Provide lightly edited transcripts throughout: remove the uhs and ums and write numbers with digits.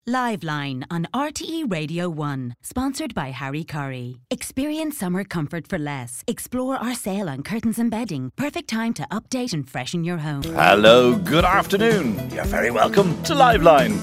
Liveline on RTE Radio 1, sponsored by Harry Curry. Experience summer comfort for less. Explore our sale on curtains and bedding. Perfect time to update and freshen your home. Hello, good afternoon. You're very welcome to Liveline.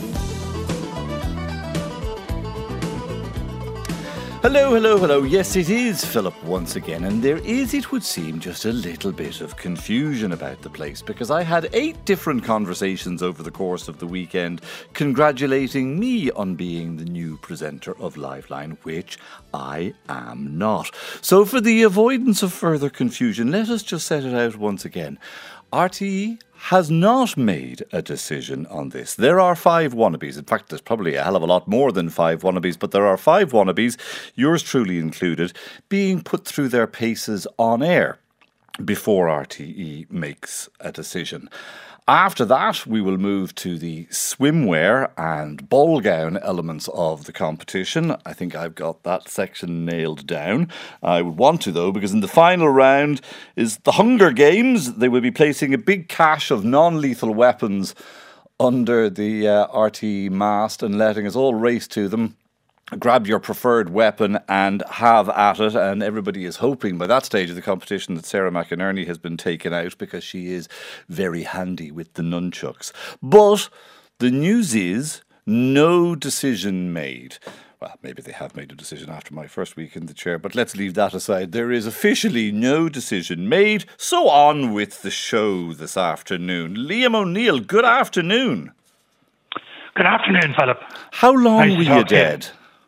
Hello. Yes, it is Philip once again, and there is, it would seem, just a little bit of confusion about the place because I had 8 different conversations over the course of the weekend congratulating me on being the new presenter of Liveline, which I am not. So for the avoidance of further confusion, let us just set it out once again. RTE has not made a decision on this. There are 5 wannabes. In fact, there's probably a hell of a lot more than 5 wannabes, but there are 5 wannabes, yours truly included, being put through their paces on air before RTE makes a decision. After that, we will move to the swimwear and ball gown elements of the competition. I think I've got that section nailed down. I would want to, though, because in the final round is the Hunger Games. They will be placing a big cache of non-lethal weapons under the RTE mast and letting us all race to them. Grab your preferred weapon and have at it, and everybody is hoping by that stage of the competition that Sarah McInerney has been taken out because she is very handy with the nunchucks. But the news is no decision made. Well, maybe they have made a decision after my first week in the chair, but let's leave that aside. There is officially no decision made, so on with the show this afternoon. Liam O'Neill, good afternoon. Good afternoon, Philip. How long were you dead?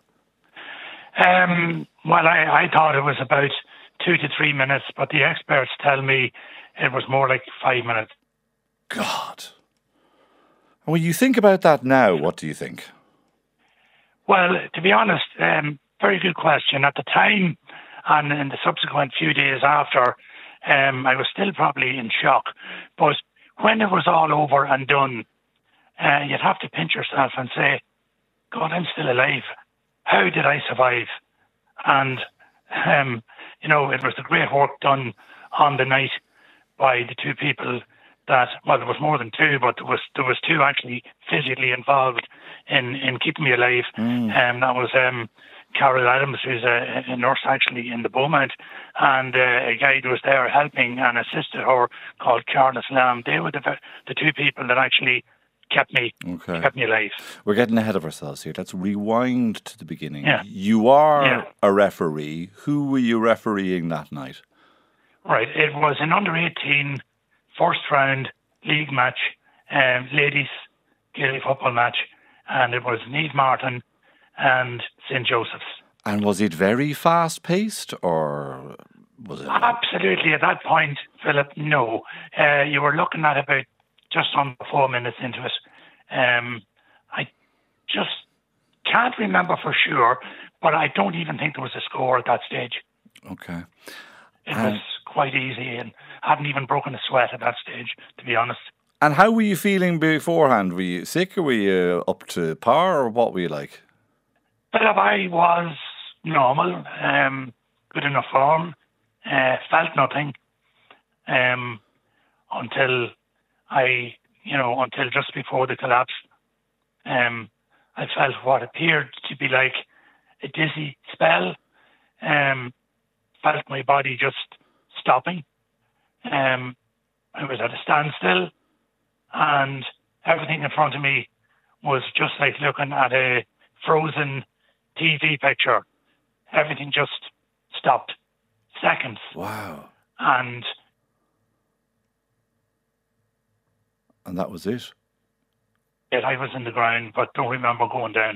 Well, I thought it was about 2 to 3 minutes, but the experts tell me it was more like 5 minutes. God. And when you think about that now, what do you think? Well, to be honest, very good question. At the time and in the subsequent few days after, I was still probably in shock. But when it was all over and done, you'd have to pinch yourself and say, God, I'm still alive. How did I survive? And, it was the great work done on the night by the 2 people that, well, there was more than 2, but there was 2 actually physically involved in keeping me alive. That was Carol Adams, who's a nurse actually in the Beaumont, and a guy who was there helping and assisted her called Charles Lamb. They were the 2 people that actually kept me alive. We're getting ahead of ourselves here. Let's rewind to the beginning. Yeah. You are a referee. Who were you refereeing that night? Right. It was an under-18 first round league match, ladies Gaelic football match, and it was Niamh Martin and St. Joseph's. And was it very fast-paced, or was it? Absolutely. At that point, Philip, no. You were looking at about just under 4 minutes into it. I just can't remember for sure, but I don't even think there was a score at that stage. Okay. It was quite easy and hadn't even broken a sweat at that stage, to be honest. And how were you feeling beforehand? Were you sick, or were you up to par, or what were you like? Philip, I was normal, good enough form, felt nothing until just before the collapse. I felt what appeared to be like a dizzy spell. Felt my body just stopping. I was at a standstill, and everything in front of me was just like looking at a frozen TV picture. Everything just stopped. Seconds. Wow. And that was it? Yeah, I was in the ground, but don't remember going down.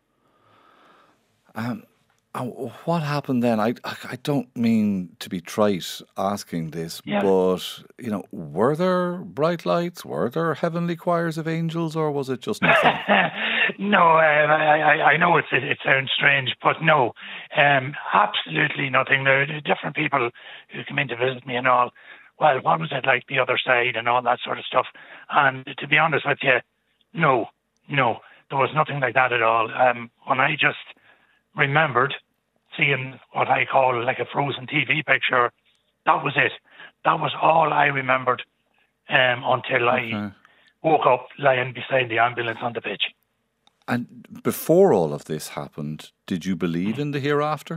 What happened then? I don't mean to be trite asking this, but, were there bright lights? Were there heavenly choirs of angels, or was it just nothing? No, I know it sounds strange, but no, absolutely nothing. There are different people who come in to visit me and all. Well, what was it like the other side and all that sort of stuff? And to be honest with you, no, there was nothing like that at all. When I just remembered seeing what I call like a frozen TV picture, that was it. That was all I remembered until I woke up lying beside the ambulance on the pitch. And before all of this happened, did you believe in the hereafter?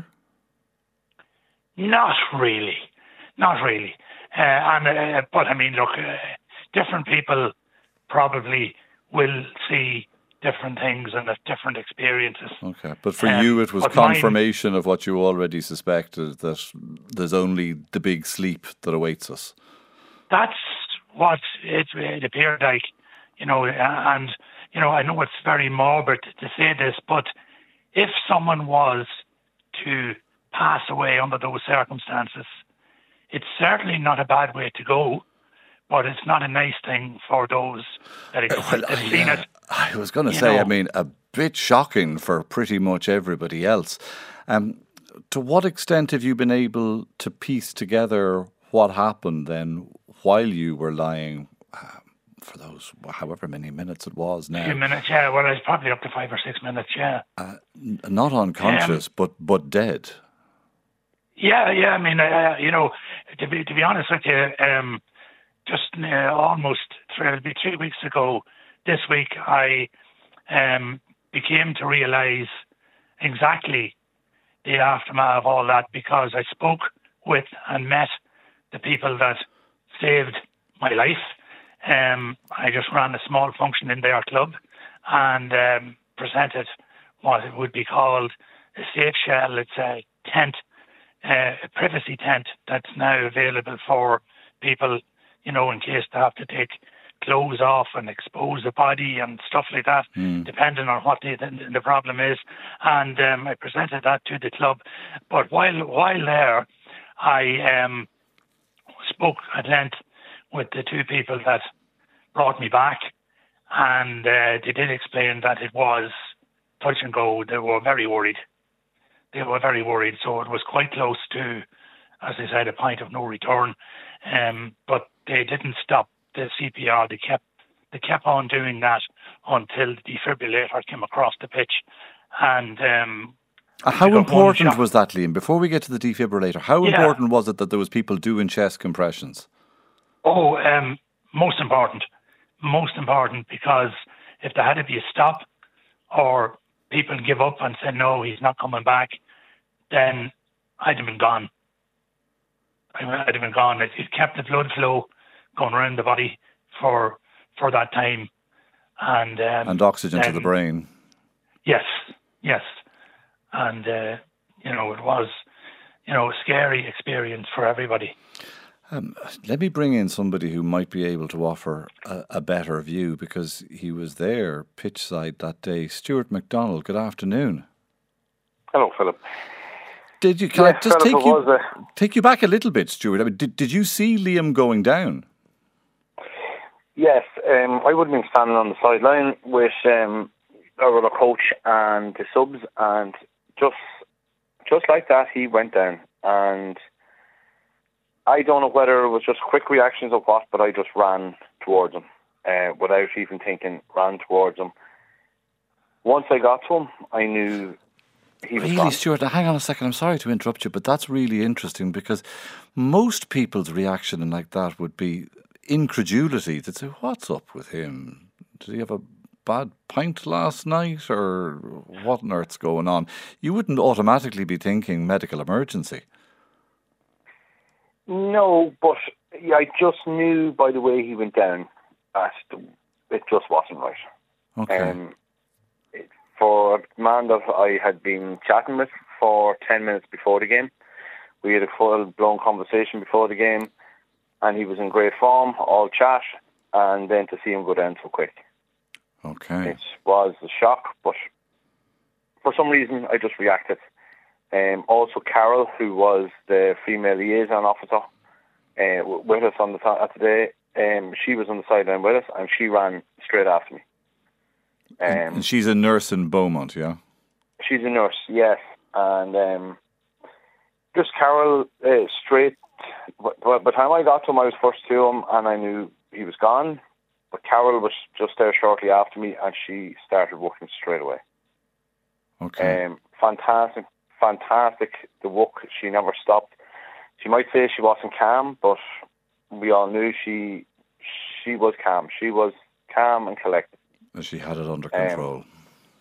Not really. Not really. But I mean, look, different people probably will see different things and have different experiences. Okay, but for you it was confirmation of what you already suspected, that there's only the big sleep that awaits us. That's what it appeared like, and, I know it's very morbid to say this, but if someone was to pass away under those circumstances, it's certainly not a bad way to go, but it's not a nice thing for those that have seen it. I was going to say, a bit shocking for pretty much everybody else. To what extent have you been able to piece together what happened then while you were lying for those however many minutes it was now? A few minutes, yeah. Well, it's probably up to 5 or 6 minutes, yeah. Not unconscious, but dead. Yeah. I mean, to be honest with you, just almost 3 weeks ago this week, I became to realise exactly the aftermath of all that, because I spoke with and met the people that saved my life. I just ran a small function in their club and presented what it would be called a safe shell. It's a tent, a privacy tent that's now available for people, in case they have to take clothes off and expose the body and stuff like that, depending on what the problem is. And I presented that to the club. But while there, I spoke at length with the two people that brought me back, and they did explain that it was touch and go. They were very worried. So it was quite close to, as I said, a point of no return. But they didn't stop the CPR. They kept on doing that until the defibrillator came across the pitch. And how important was that, Liam? Before we get to the defibrillator, how important was it that there was people doing chest compressions? Oh, most important. Most important, because if there had to be a stop or people give up and say, no, he's not coming back, then I'd have been gone. It kept the blood flow going around the body for that time. And oxygen to the brain. Yes. And, it was, a scary experience for everybody. Let me bring in somebody who might be able to offer a better view, because he was there pitch side that day. Stuart McDonald, good afternoon. Hello, Philip. Can I just take you back a little bit, Stuart? I mean, did you see Liam going down? Yes, I would have been standing on the sideline with our other coach and the subs, and just like that, he went down. And I don't know whether it was just quick reactions or what, but I just ran towards him without even thinking, ran towards him. Once I got to him, I knew he was really gone. Stuart, hang on a second, I'm sorry to interrupt you, but that's really interesting, because most people's reaction like that would be incredulity. They'd say, what's up with him? Did he have a bad pint last night, or what on earth's going on? You wouldn't automatically be thinking medical emergency. No, but I just knew by the way he went down that it just wasn't right. Okay. For a man that I had been chatting with for 10 minutes before the game, we had a full-blown conversation before the game, and he was in great form, all chat, and then to see him go down so quick. Okay. It was a shock, but for some reason I just reacted. Also, Carol, who was the female liaison officer with us on today, she was on the sideline with us, and she ran straight after me. And she's a nurse in Beaumont, yeah? She's a nurse, yes. And just Carol, straight. By the time I got to him, I was first to him, and I knew he was gone. But Carol was just there shortly after me, and she started working straight away. Okay. Fantastic. The work, she never stopped. She might say she wasn't calm, but we all knew she was calm. She was calm and collected. She had it under control.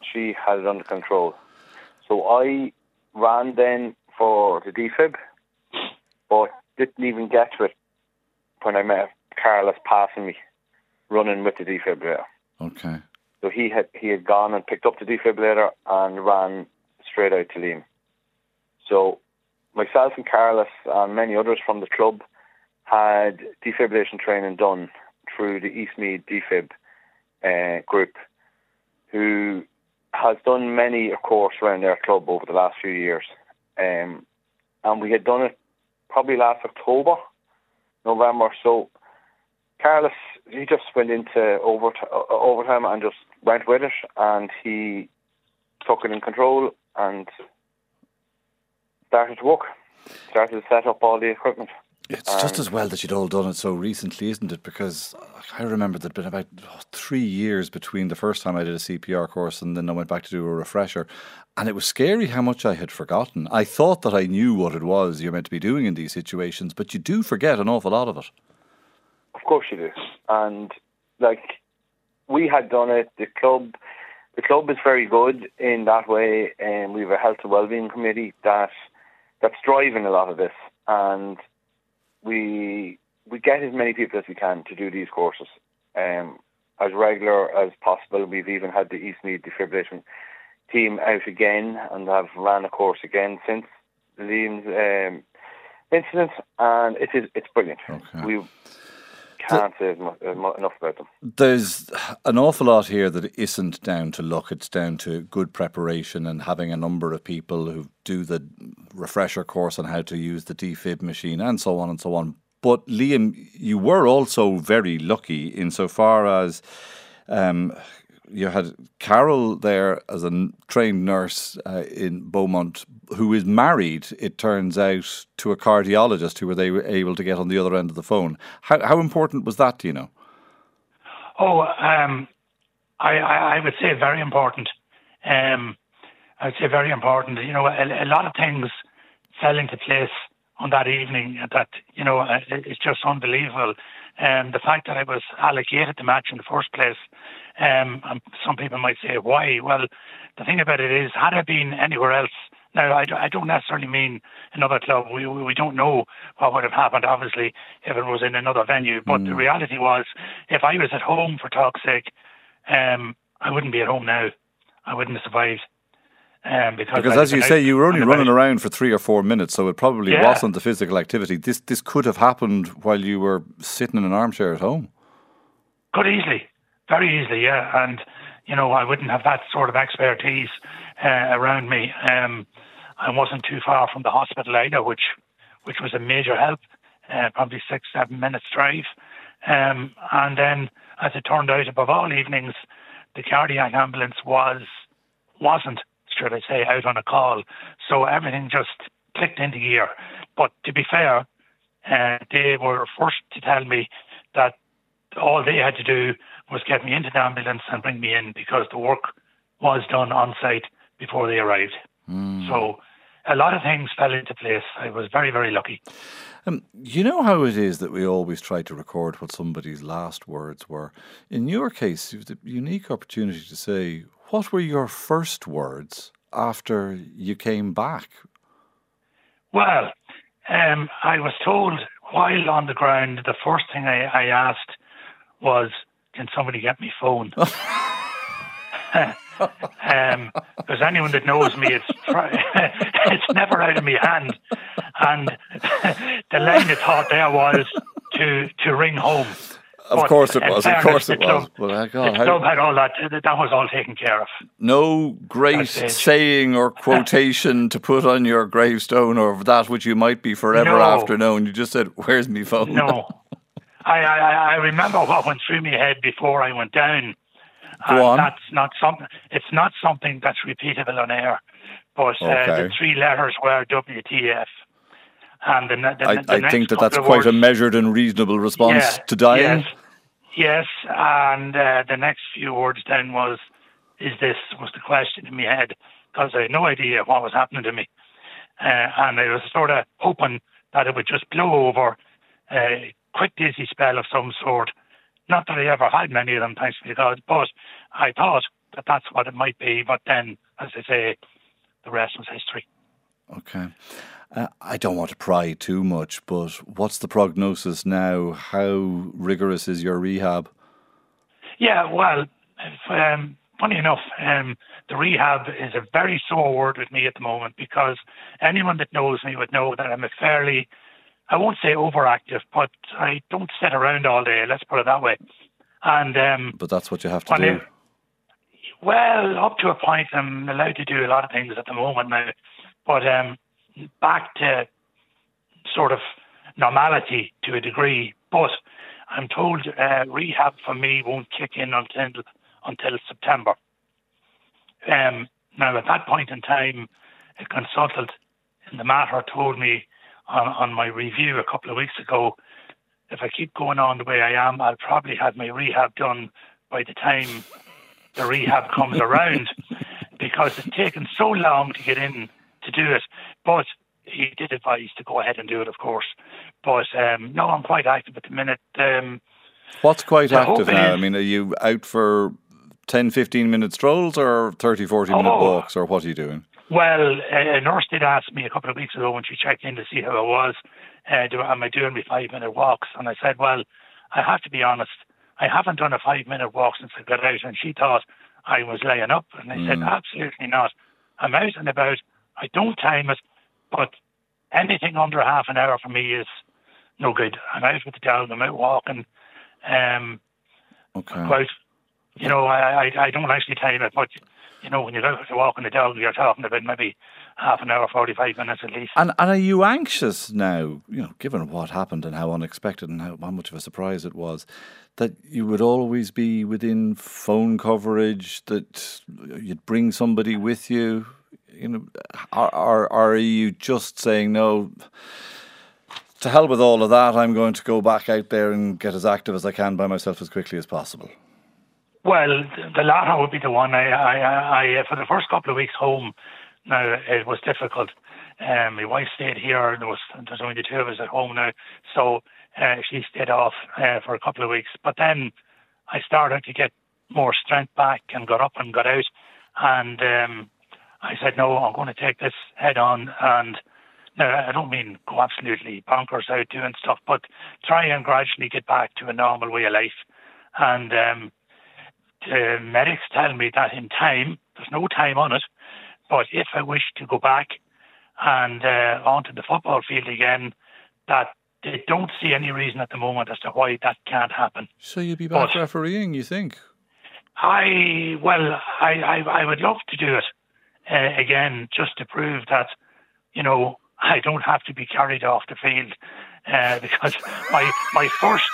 she had it under control. So I ran then for the defib, but didn't even get to it when I met Carlos passing me, running with the defibrillator. Okay. So he had gone and picked up the defibrillator and ran straight out to Liam. So myself and Carlos and many others from the club had defibrillation training done through the Eastmead Defib group, who has done many a course around their club over the last few years. And we had done it probably last October, November. So Carlos, he just went into overtime and just went with it, and he took it in control and started to work, started to set up all the equipment. It's just as well that you'd all done it so recently, isn't it? Because I remember there'd been about 3 years between the first time I did a CPR course and then I went back to do a refresher. And it was scary how much I had forgotten. I thought that I knew what it was you're meant to be doing in these situations, but you do forget an awful lot of it. Of course you do. And, we had done it. The club is very good in that way, and we have a health and wellbeing committee that's driving a lot of this. And we get as many people as we can to do these courses as regular as possible. We've even had the Eastmead defibrillation team out again and have ran a course again since Liam's incident, and it's brilliant. Okay. We can't say enough about them. There's an awful lot here that isn't down to luck. It's down to good preparation and having a number of people who do the refresher course on how to use the defib machine and so on and so on. But Liam, you were also very lucky insofar as you had Carol there as a trained nurse in Beaumont, who is married, it turns out, to a cardiologist who were able to get on the other end of the phone. How important was that, do you know? I would say very important. I would say very important. You know, a lot of things fell into place on that evening that, you know, it's just unbelievable. The fact that I was allocated the match in the first place, and some people might say, why? Well, the thing about it is, had I been anywhere else, now I don't necessarily mean another club, we don't know what would have happened, obviously, if it was in another venue, but the reality was, if I was at home, for talk's sake, I wouldn't be at home now. I wouldn't have survived. Because as you say, you were only running around for 3 or 4 minutes, so it probably wasn't the physical activity. This could have happened while you were sitting in an armchair at home. Could easily, very easily, yeah. And, you know, I wouldn't have that sort of expertise around me. I wasn't too far from the hospital either, which was a major help, probably 6-7 minutes drive. And then, as it turned out, above all evenings, the cardiac ambulance wasn't, should I say, out on a call. So everything just clicked into gear. But to be fair, they were first to tell me that all they had to do was get me into the ambulance and bring me in, because the work was done on site before they arrived. So a lot of things fell into place. I was very, very lucky. You know how it is that we always try to record what somebody's last words were. In your case, you had the unique opportunity to say, what were your first words after you came back? Well, I was told while on the ground, the first thing I asked was, can somebody get me phone? Because anyone that knows me, it's never out of my hand. And the line of thought there was to ring home. Of course it was. Well, the club had all that. That was all taken care of. No great saying or quotation to put on your gravestone, or that which you might be forever after known. You just said, "Where's me phone?" No, I remember what went through my head before I went down. Go on. That's not something. It's not something that's repeatable on air. But the 3 letters were WTF. And I think that's quite a measured and reasonable response to dying. Yes, and the next few words then was the question in my head, because I had no idea what was happening to me. And I was sort of hoping that it would just blow over, a quick dizzy spell of some sort. Not that I ever had many of them, thanks to God, but I thought that that's what it might be. But then, as I say, the rest was history. Okay. I don't want to pry too much, but what's the prognosis now? How rigorous is your rehab? Yeah, well, funny enough, the rehab is a very sore word with me at the moment, because anyone that knows me would know that I'm a fairly, I won't say overactive, but I don't sit around all day, let's put it that way. And but that's what you have to do. Well, up to a point, I'm allowed to do a lot of things at the moment now, but back to sort of normality to a degree. But I'm told rehab for me won't kick in until September. Now, at that point in time, a consultant in the matter told me on my review a couple of weeks ago, if I keep going on the way I am, I'll probably have my rehab done by the time the rehab comes around, because it's taken so long to get in to do it. But he did advise to go ahead and do it, of course. But no, I'm quite active at the minute. What's quite active now? I mean, are you out for 10, 15 minute strolls or 30, 40 minute walks, or what are you doing? Well, a nurse did ask me a couple of weeks ago when she checked in to see how I was, am I doing my 5 minute walks? And I said, well, I have to be honest, I haven't done a 5 minute walk since I got out. And she thought I was laying up. And I said, absolutely not. I'm out and about. I don't time it, but anything under half an hour for me is no good. I'm out with the dog, I'm out walking. Quite, you know, I don't actually time it, but you know, when you're out walking the dog, you're talking about maybe half an hour, 45 minutes at least. And are you anxious now, you know, given what happened and how unexpected and how much of a surprise it was, that you would always be within phone coverage, that you'd bring somebody with you? You know, are you just saying, no, to hell with all of that, I'm going to go back out there and get as active as I can by myself as quickly as possible? Well, the latter would be the one. I for the first couple of weeks home, now it was difficult. My wife stayed here. There's only the two of us at home now, so she stayed off for a couple of weeks. But then I started to get more strength back and got up and got out. And I said, no, I'm going to take this head on. And now, I don't mean go absolutely bonkers out doing stuff, but try and gradually get back to a normal way of life. And the medics tell me that in time, there's no time on it, but if I wish to go back and onto the football field again, that they don't see any reason at the moment as to why that can't happen. So you'll be back refereeing, you think? I would love to do it again, just to prove that, you know, I don't have to be carried off the field, because my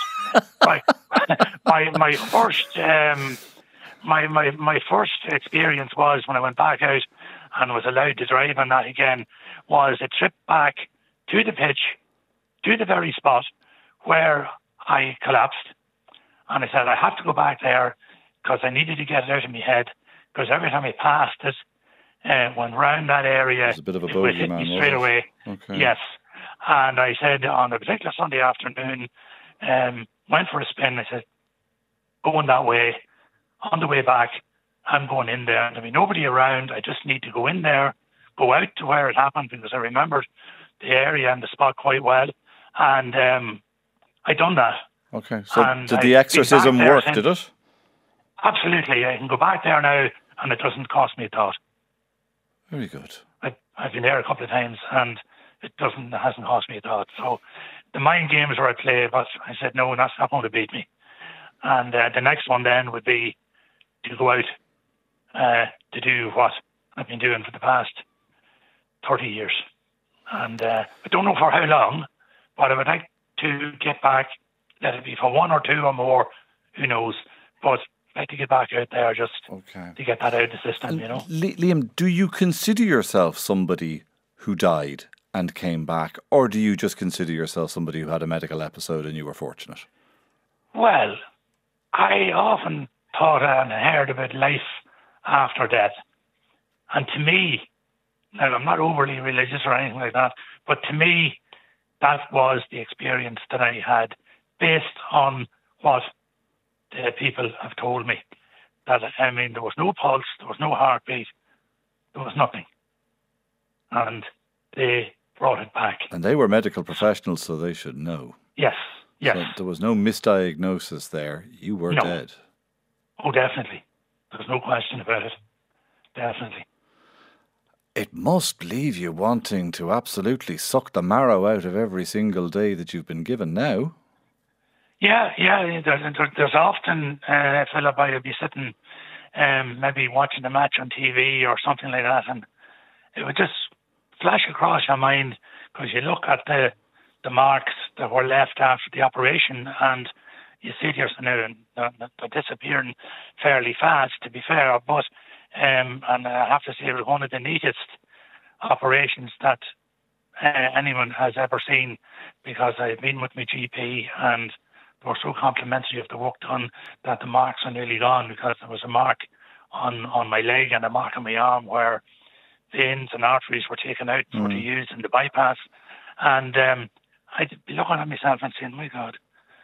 first experience was when I went back out and was allowed to drive on that again, was a trip back to the pitch, to the very spot where I collapsed. And I said, I have to go back there because I needed to get it out of my head, because every time I passed it, went round that area, it was a bit of a bogey, hit me straight away. Okay. Yes. And I said on a particular Sunday afternoon, went for a spin. I said, going that way, on the way back, I'm going in there. There'll be nobody around. I just need to go in there, go out to where it happened, because I remembered the area and the spot quite well. And I done that. Okay. So did the exorcism work, did it? Absolutely. I can go back there now and it doesn't cost me a thought. Very good. I've been there a couple of times and it hasn't cost me a thought. So the mind games where I play, but I said, no, that's not going to beat me. And the next one then would be to go out to do what I've been doing for the past 30 years. And I don't know for how long, but I would like to get back, let it be for 1 or 2 or more, who knows. But I'd like to get back out there just to get that out of the system, you know. Liam, do you consider yourself somebody who died and came back, or do you just consider yourself somebody who had a medical episode and you were fortunate? Well, I often thought and heard about life after death. And to me, now I'm not overly religious or anything like that, but to me, that was the experience that I had based on what the people have told me. there was no pulse, there was no heartbeat, there was nothing. And they brought it back. And they were medical professionals, so they should know. Yes. So there was no misdiagnosis there. You were dead. Oh, definitely. There's no question about it. Definitely. It must leave you wanting to absolutely suck the marrow out of every single day that you've been given now. Yeah. There's often, Philip, I'll be sitting maybe watching a match on TV or something like that, and it would just flash across your mind because you look at the marks that were left after the operation, and you see to yourself now they're disappearing fairly fast, to be fair, but and I have to say it was one of the neatest operations that anyone has ever seen, because I've been with my GP and they were so complimentary of the work done that the marks are nearly gone, because there was a mark on my leg and a mark on my arm where veins and arteries were taken out for the use in the bypass. And I'd be looking at myself and saying, my God,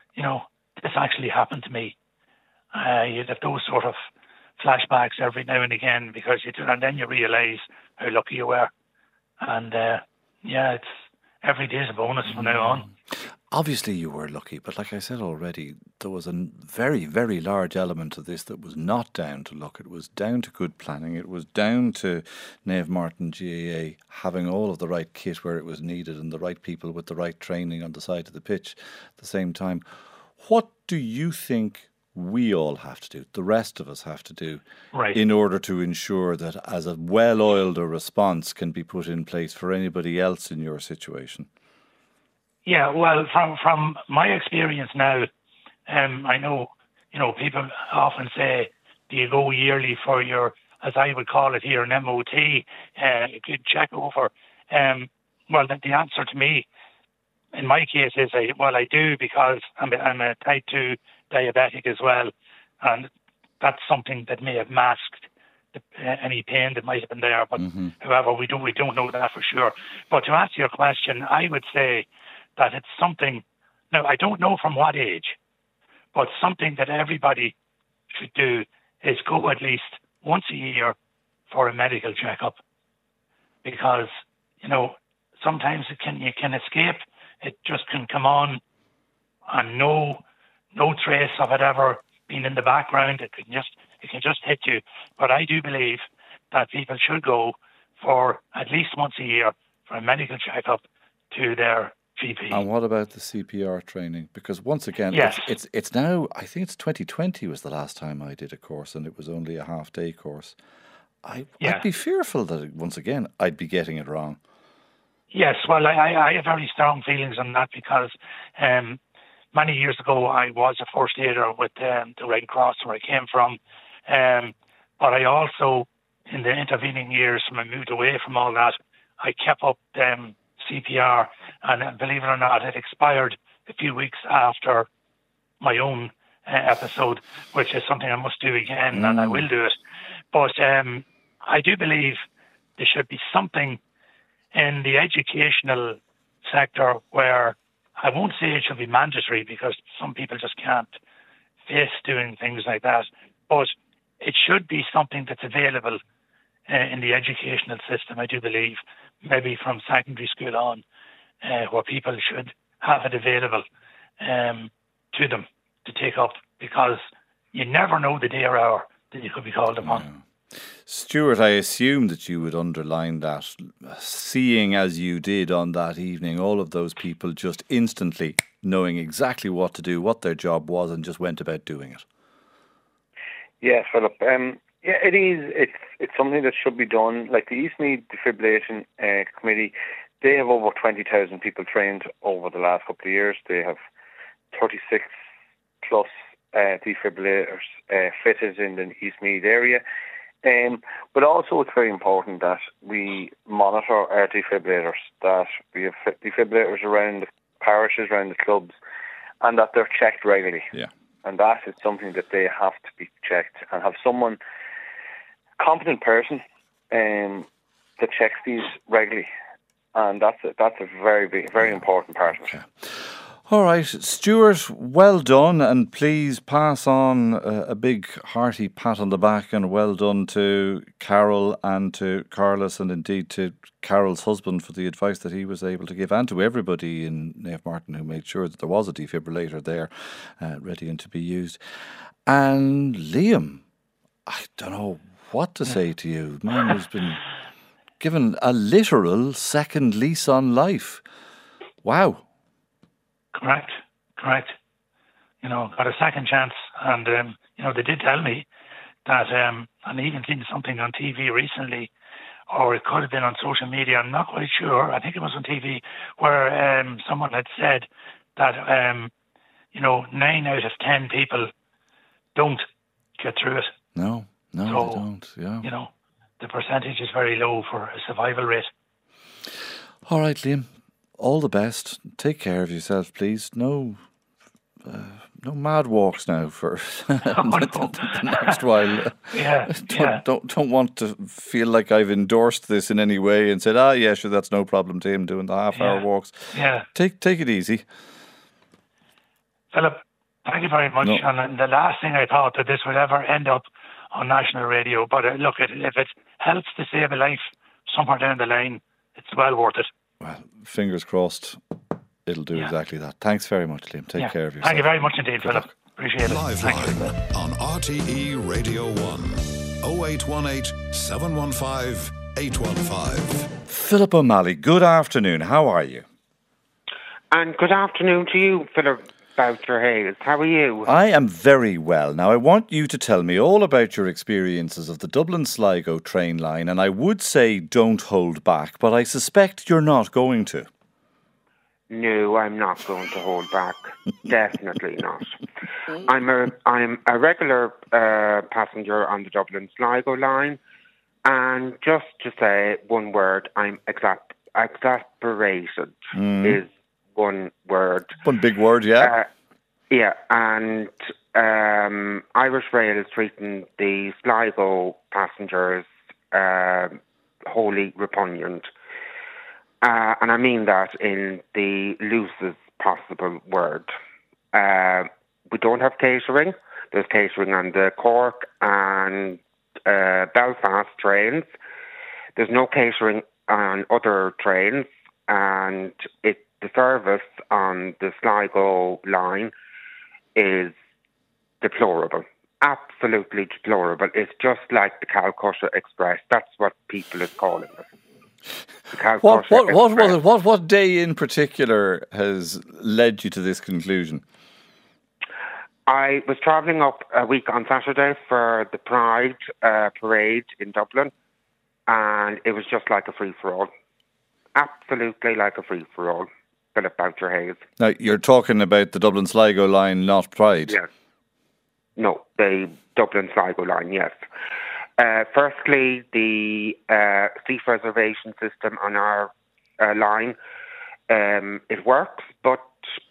this actually happened to me. You'd have those sort of flashbacks every now and again, because you do, and then you realise how lucky you were. And it's every day is a bonus from now on. Obviously you were lucky, but like I said already, there was a very, very large element of this that was not down to luck. It was down to good planning. It was down to Naomh Máirtín GAA having all of the right kit where it was needed and the right people with the right training on the side of the pitch at the same time. What do you think we all have to do, the rest of us have to do, in order to ensure that as a well-oiled a response can be put in place for anybody else in your situation? Yeah, well, from my experience now, I know, people often say, do you go yearly for your, as I would call it here, an MOT, a good check over? Well, the answer to me, in my case, is I do, because I'm a type 2 diabetic as well, and that's something that may have masked any pain that might have been there. But however, we don't know that for sure. But to answer your question, I would say that it's something, now I don't know from what age, but something that everybody should do is go at least once a year for a medical checkup, because sometimes you can escape. It just can come on, and no trace of it ever being in the background. It can just hit you. But I do believe that people should go for at least once a year for a medical checkup to their GP. And what about the CPR training? Because once again, it's now, I think it's 2020 was the last time I did a course, and it was only a half-day course. I'd be fearful that, once again, I'd be getting it wrong. Yes, well, I have very strong feelings on that, because many years ago I was a first aider with the Red Cross where I came from. But I also, in the intervening years when I moved away from all that, I kept up CPR, and believe it or not, it expired a few weeks after my own episode, which is something I must do again, and I will do it. But I do believe there should be something in the educational sector where, I won't say it should be mandatory, because some people just can't face doing things like that, but it should be something that's available in the educational system, I do believe, maybe from secondary school on, where people should have it available to them to take up, because you never know the day or hour that you could be called upon. Yeah. Stuart, I assume that you would underline that, seeing as you did on that evening, all of those people just instantly knowing exactly what to do, what their job was, and just went about doing it. Yes, Philip. It is. It's something that should be done. Like the East Meath Defibrillation Committee, they have over 20,000 people trained over the last couple of years. They have 36 plus defibrillators fitted in the East Meath area. But also it's very important that we monitor our defibrillators, that we have defibrillators around the parishes, around the clubs, and that they're checked regularly. Yeah. And that is something that they have to be checked, and have someone, competent person, that checks these regularly. And that's a very big, very important part of it. All right, Stuart, well done, and please pass on a big hearty pat on the back and well done to Carol and to Carlos and indeed to Carol's husband for the advice that he was able to give, and to everybody in Naomh Martin who made sure that there was a defibrillator there ready and to be used. And Liam, I don't know what to say to you. Man who's been given a literal second lease on life. Wow. Correct. Got a second chance. And, they did tell me that, and I even seen something on TV recently, or it could have been on social media, I'm not quite sure. I think it was on TV, where someone had said that, 9 out of 10 people don't get through it. No, so, they don't, yeah. The percentage is very low for a survival rate. All right, Liam. All the best. Take care of yourself, please. No mad walks now for the next while. Don't want to feel like I've endorsed this in any way and said, sure, that's no problem to him doing the half-hour walks. Yeah. Take it easy. Philip, thank you very much. No. And the last thing I thought that this would ever end up on national radio, but look, if it helps to save a life somewhere down the line, it's well worth it. Well, fingers crossed, it'll do exactly that. Thanks very much, Liam. Take care of yourself. Thank you very much indeed, Philip. Appreciate it. Liveline on RTE Radio 1. 0818 715 815. Philip O'Malley, good afternoon. How are you? And good afternoon to you, Philip Boucher-Hayes. How are you? I am very well. Now, I want you to tell me all about your experiences of the Dublin-Sligo train line, and I would say don't hold back, but I suspect you're not going to. No, I'm not going to hold back. Definitely not. I'm a regular passenger on the Dublin-Sligo line, and just to say one word, I'm exasperated is one word. One big word, yeah. And Irish Rail is treating the Sligo passengers wholly repugnant. And I mean that in the loosest possible word. We don't have catering. There's catering on the Cork and Belfast trains. There's no catering on other trains, and the service on the Sligo line is deplorable. Absolutely deplorable. It's just like the Calcutta Express. That's what people is calling it. What day in particular has led you to this conclusion? I was travelling up a week on Saturday for the Pride parade in Dublin, and it was just like a free-for-all. Absolutely like a free-for-all. Philip Boucher-Hayes. Now, you're talking about the Dublin-Sligo line, not Pride? Yes. No, the Dublin-Sligo line, yes. Firstly, the seat reservation system on our line, it works, but,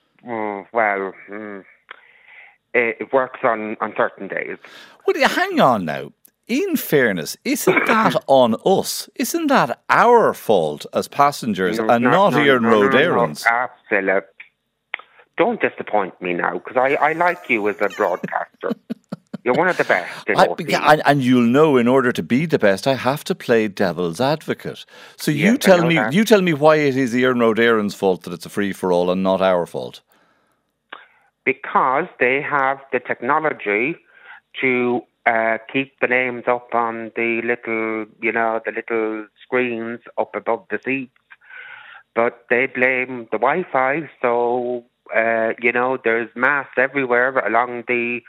it works on certain days. Well, hang on now. In fairness, isn't that on us? Isn't that our fault as passengers and not Iarn Road Airlines? Philip, don't disappoint me now, because I like you as a broadcaster. You're one of the best. And you'll know, in order to be the best, I have to play devil's advocate. So you tell me why it is Iarn Road Airlines' fault that it's a free for all and not our fault. Because they have the technology to keep the names up on the little screens up above the seats, but they blame the Wi-Fi. So there's mass everywhere along the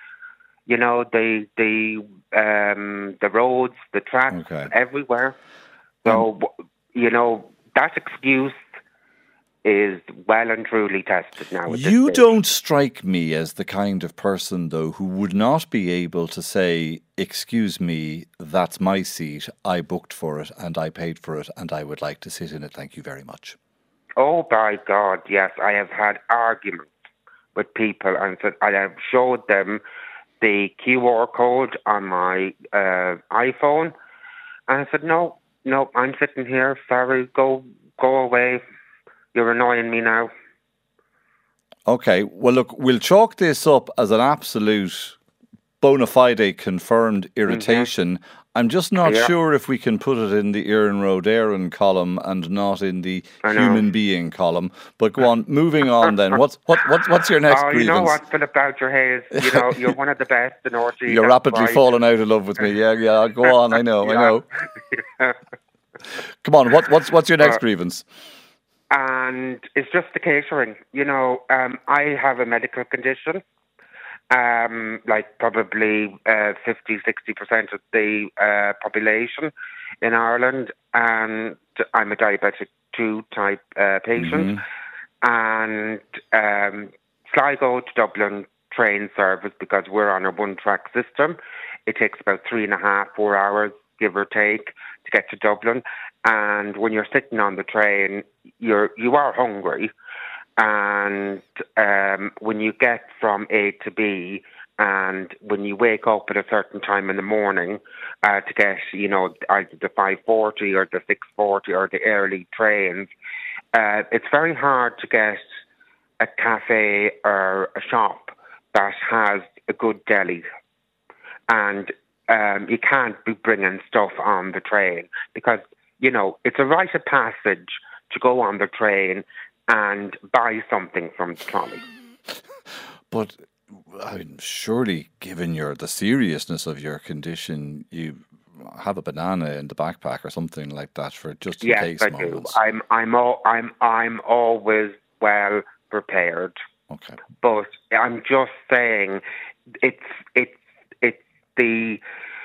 roads, the tracks, everywhere. So that excuse is well and truly tested now. You don't strike me as the kind of person, though, who would not be able to say, excuse me, that's my seat, I booked for it and I paid for it and I would like to sit in it, thank you very much. Oh, by God, yes. I have had arguments with people and I have showed them the QR code on my iPhone, and I said, no, I'm sitting here, sorry, go away. You're annoying me now. Okay, well, look, we'll chalk this up as an absolute bona fide confirmed irritation. I'm just not sure if we can put it in the Ian Rodarin column and not in the human being column. But go on, moving on then. What's your next grievance? You know what, Philip Boucher Hayes? You know, you're one of the best in RTE. You're rapidly falling out of love with me. Yeah, go on, I know. Come on, what's your next grievance? And it's just the catering. You know, I have a medical condition. Like probably 50-60% of the population in Ireland, and I'm a diabetic 2 type patient. And Sligo to Dublin train service, because we're on a one-track system, it takes about 3.5-4 hours, give or take, to get to Dublin. And when you're sitting on the train, you are hungry. And when you get from A to B, and when you wake up at a certain time in the morning to get, you know, either the 5:40 or the 6:40 or the early trains, it's very hard to get a cafe or a shop that has a good deli. And you can't be bringing stuff on the train because, you know, it's a rite of passage to go on the train and buy something from the trolley. But I mean, surely, given the seriousness of your condition, you have a banana in the backpack or something like that for just in case moments. Yes, I do. I'm always well prepared. Okay. But I'm just saying, it's the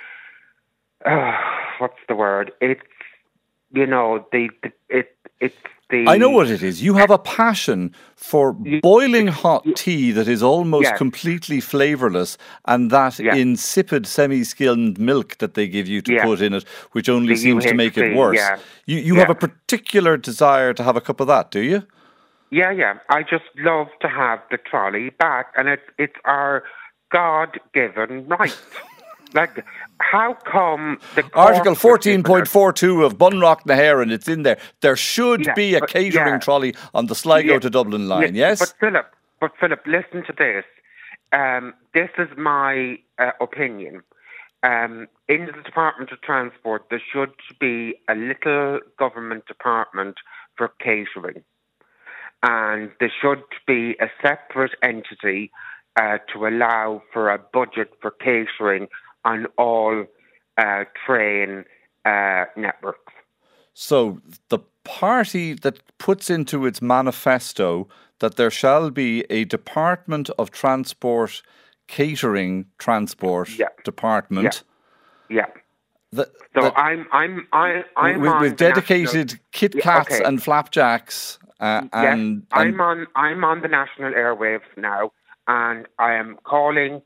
what's the word? It's, you know, it's the... I know what it is. You have a passion for boiling hot tea that is almost completely flavourless, and that insipid semi-skimmed milk that they give you to put in it, which only seems to make it worse. You have a particular desire to have a cup of that, do you? Yeah. I just love to have the trolley back, and it's our God-given right. Like, how come the Article 14.42 of Bunrock na HÉireann, it's in there. There should be a catering trolley on the Sligo to Dublin line, yes? But Philip, listen to this. This is my opinion. In the Department of Transport, there should be a little government department for catering. And there should be a separate entity to allow for a budget for catering on all train networks. So the party that puts into its manifesto that there shall be a Department of Transport catering transport department. Yeah. I'm with dedicated Kit Kats and flapjacks. I'm on the national airwaves now, and I am calling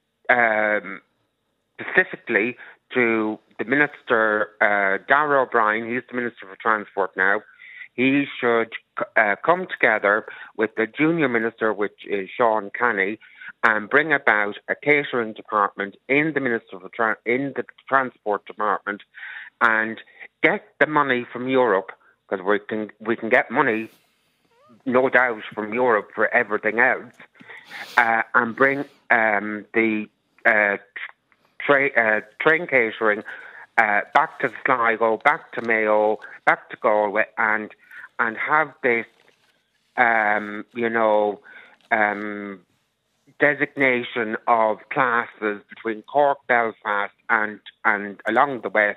specifically to the Minister, Darragh O'Brien. He's the Minister for Transport now. He should come together with the junior minister, which is Sean Canny, and bring about a catering department in the Minister for in the Transport Department, and get the money from Europe, because we can get money, no doubt, from Europe for everything else, and bring the train catering back to Sligo, back to Mayo, back to Galway, and have this, designation of classes between Cork, Belfast, and along the west.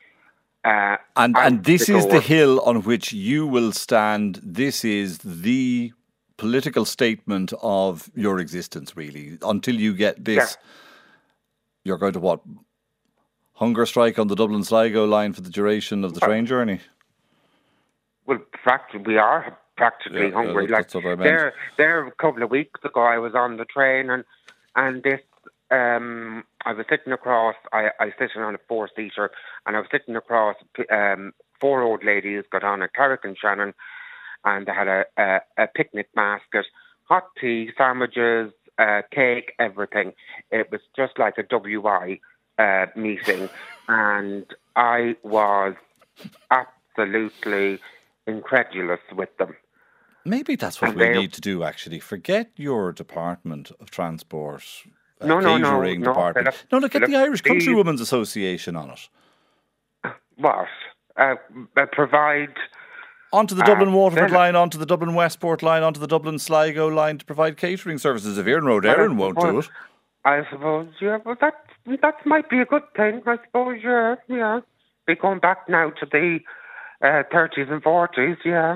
And this is the hill on which you will stand. This is the political statement of your existence, really. Until you get this, you're going to what? Hunger strike on the Dublin-Sligo line for the duration of the train journey? Well, we are practically hungry. That's what I meant. There a couple of weeks ago, I was on the train, and this, I was sitting across, I was sitting on a 4-seater, and I was sitting across 4 old ladies got on at Carrick and Shannon, and they had a picnic basket, hot tea, sandwiches, cake, everything. It was just like a WI meeting, and I was absolutely incredulous with them. Maybe that's what we need to do, actually. Forget your Department of Transport, catering department. Philip, No, look at the Irish Countrywomen's Association on it. What? Provide... Onto the Dublin Waterford line, onto the Dublin Westport line, onto the Dublin Sligo line to provide catering services. If Erin Road Erin won't do it. I suppose, but that might be a good thing, I suppose, yeah. Be going back now to the 30s and 40s, yeah.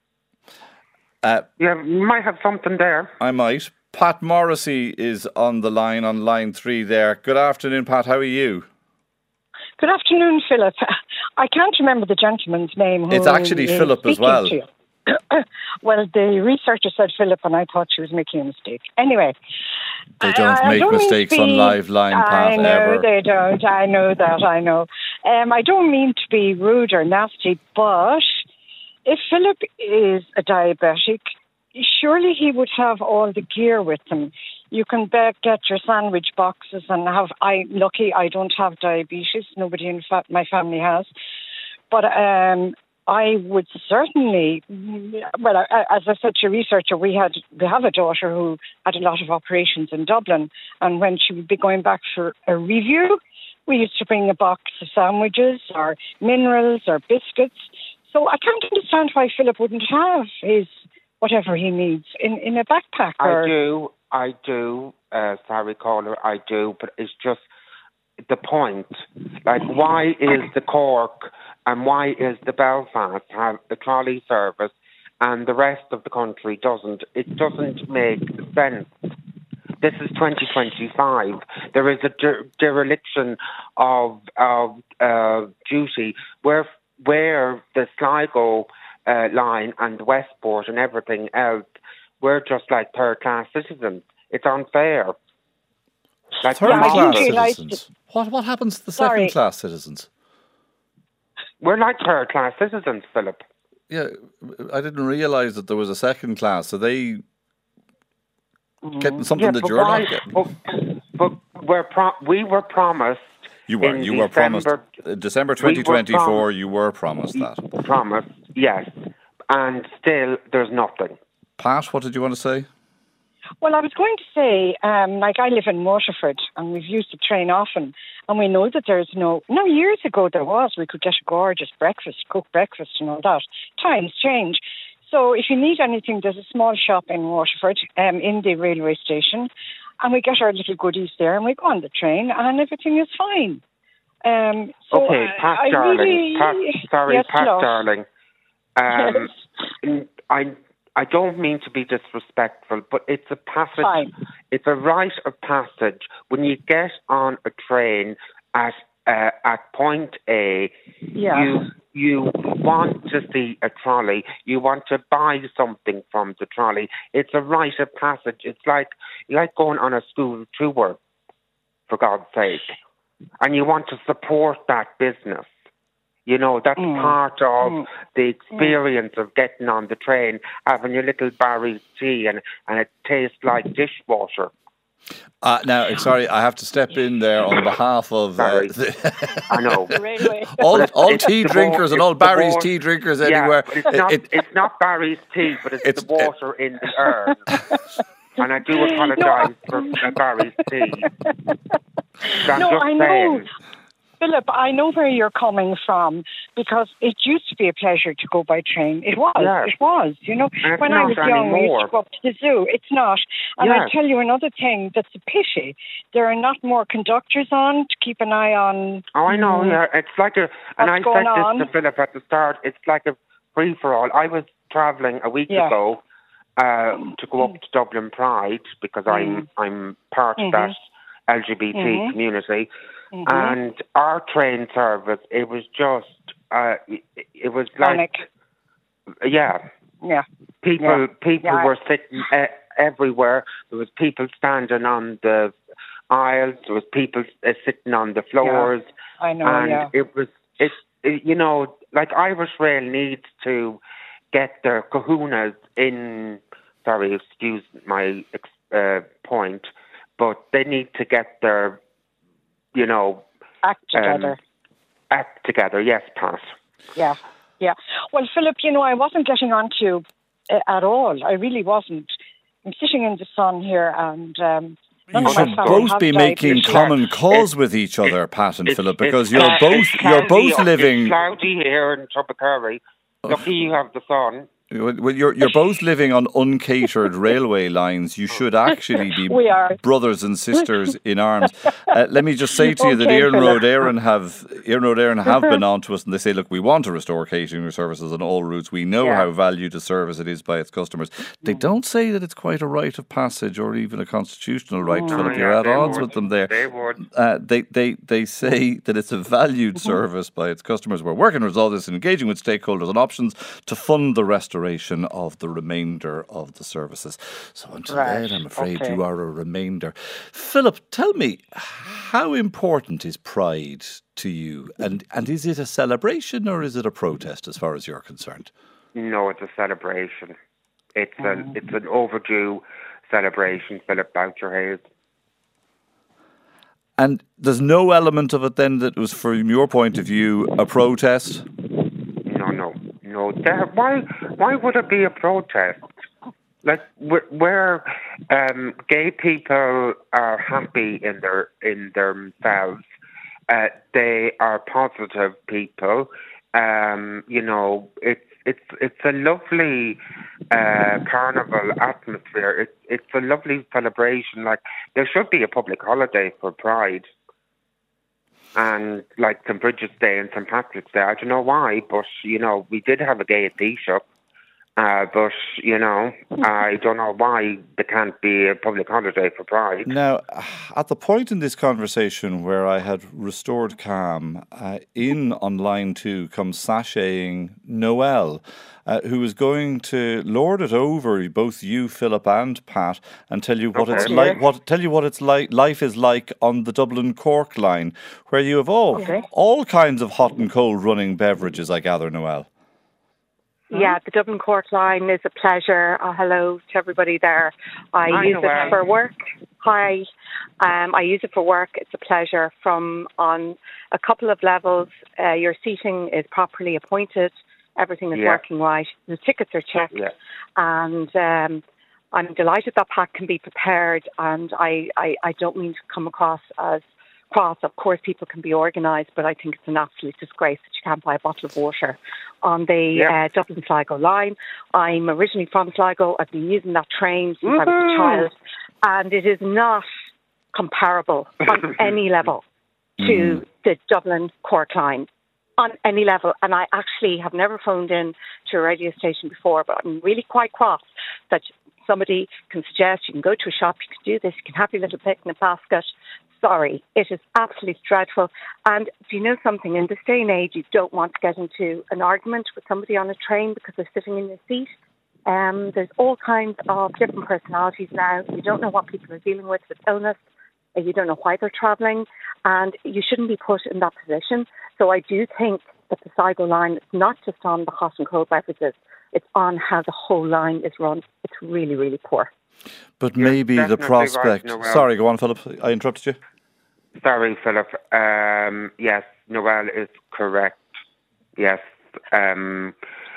You might have something there. I might. Pat Morrissey is on the line, on line 3 there. Good afternoon, Pat. How are you? Good afternoon, Philip. I can't remember the gentleman's name. It's actually Philip as well. Well, the researcher said Philip, and I thought she was making a mistake. Anyway. They don't make mistakes on live line, Pat, I know ever. They don't. I know that. I know. I don't mean to be rude or nasty, but if Philip is a diabetic, surely he would have all the gear with him. You can get your sandwich boxes and have... Lucky I don't have diabetes. Nobody in my family has. But I would certainly... Well, as I said to your researcher, we have a daughter who had a lot of operations in Dublin. And when she would be going back for a review, we used to bring a box of sandwiches or minerals or biscuits. So I can't understand why Philip wouldn't have his... whatever he needs in a backpack. I do, sorry caller, I do, but it's just the point. Like, why is the Cork and why is the Belfast have the trolley service and the rest of the country doesn't? It doesn't make sense. This is 2025. There is a dereliction of duty where the Sligo line and Westport and everything else, we're just like third-class citizens. It's unfair. Like third-class citizens? What happens to the second-class citizens? We're like third-class citizens, Philip. Yeah, I didn't realise that there was a second class. Are they getting something that you're not getting? But we were promised... You were promised. December 2024, you were promised that. Promised, yes. And still, there's nothing. Pat, what did you want to say? Well, I was going to say, I live in Waterford, and we've used the train often, and we know that there's years ago we could get a gorgeous cooked breakfast and all that. Times change. So if you need anything, there's a small shop in Waterford, in the railway station, and we get our little goodies there, and we go on the train, and everything is fine. Okay, Pat, darling. Darling. I don't mean to be disrespectful, but it's a passage. Fine. It's a rite of passage when you get on a train at point A. Yeah. You want to see a trolley. You want to buy something from the trolley. It's a rite of passage. It's like going on a school tour, for God's sake. And you want to support that business. You know, that's part of the experience of getting on the train, having your little Barry's tea, and it tastes like dishwater. Now, sorry, I have to step in there on behalf of... I know. all tea drinkers and all Barry's tea drinkers anywhere. It's not Barry's tea, but it's the water in the urn. And I do apologise for Barry's tea. I know. Philip, I know where you're coming from, because it used to be a pleasure to go by train. It was. Yes. It was. You know, when I was young, we used to go up to the zoo. It's not. And I tell you another thing that's a pity. There are not more conductors on to keep an eye on. Oh, I know. Yeah, it's like and I said this to Philip at the start. It's like a free for all. I was travelling a week ago to go up to Dublin Pride, because I'm part of that LGBT community. And our train service, it was just, it was like, people were sitting everywhere. There was people standing on the aisles. There was people sitting on the floors. I know, and you know, like Irish Rail needs to get their kahunas in, sorry, excuse my point, but they need to get their, you know... Act together. Act together, yes, Pat. Yeah. Well, Philip, you know, I wasn't getting on to you at all. I really wasn't. I'm sitting in the sun here, and you should both be making common cause with each other, Pat and Philip, because you're both living. It's cloudy here in Tubbercurry. Lucky you have the sun. Well, you're both living on uncatered railway lines. You should actually be brothers and sisters in arms. Let me just say to you that Iarnród Éireann have been on to us, and they say, look, we want to restore catering services on all routes. We know how valued a service it is by its customers. They don't say that it's quite a rite of passage or even a constitutional right, Philip. You're at odds with them there. They would. They say that it's a valued service by its customers. We're working to resolve this and engaging with stakeholders on options to fund the restoration of the remainder of the services. So until then, I'm afraid you are a remainder. Philip, tell me, how important is Pride to you? And is it a celebration or is it a protest as far as you're concerned? No, it's a celebration. It's an overdue celebration, Philip, bout your head. And there's no element of it then that was, from your point of view, a protest? No. Why would it be a protest? Like where gay people are happy in themselves, they are positive people. It's a lovely carnival atmosphere. It's a lovely celebration. Like there should be a public holiday for Pride. And like St. Bridget's Day and St. Patrick's Day, I don't know why, but, we did have a gay at Taoiseach. But, I don't know why there can't be a public holiday for Pride. Now, at the point in this conversation where I had restored calm, in on line 2 comes sashaying Noel, who is going to lord it over both you, Philip, and Pat, and tell you what it's like. Life is like on the Dublin-Cork line, where you have all kinds of hot and cold running beverages, I gather, Noel. Yeah, the Dublin-Cork line is a pleasure. Hello to everybody there. I use it for work. Hi. I use it for work. It's a pleasure on a couple of levels. Your seating is properly appointed. Everything is working right. The tickets are checked. Yeah. And I'm delighted that Pat can be prepared. And I don't mean to come across as cross. Of course, people can be organised, but I think it's an absolute disgrace that you can't buy a bottle of water on the Dublin-Sligo line. I'm originally from Sligo. I've been using that train since I was a child, and it is not comparable on any level to the Dublin-Cork line. On any level. And I actually have never phoned in to a radio station before, but I'm really quite cross that somebody can suggest you can go to a shop, you can do this, you can have your little picnic basket. Sorry, it is absolutely dreadful. And do you know something? In this day and age, you don't want to get into an argument with somebody on a train because they're sitting in your seat. There's all kinds of different personalities now. You don't know what people are dealing with illness. You don't know why they're travelling. And you shouldn't be put in that position. So I do think that the Sligo line is not just on the hot and cold beverages. It's on how the whole line is run. It's really, really poor. But maybe the prospect... Right, sorry, go on, Philip. I interrupted you. Sorry, Philip. Yes, Noel is correct. Yes. And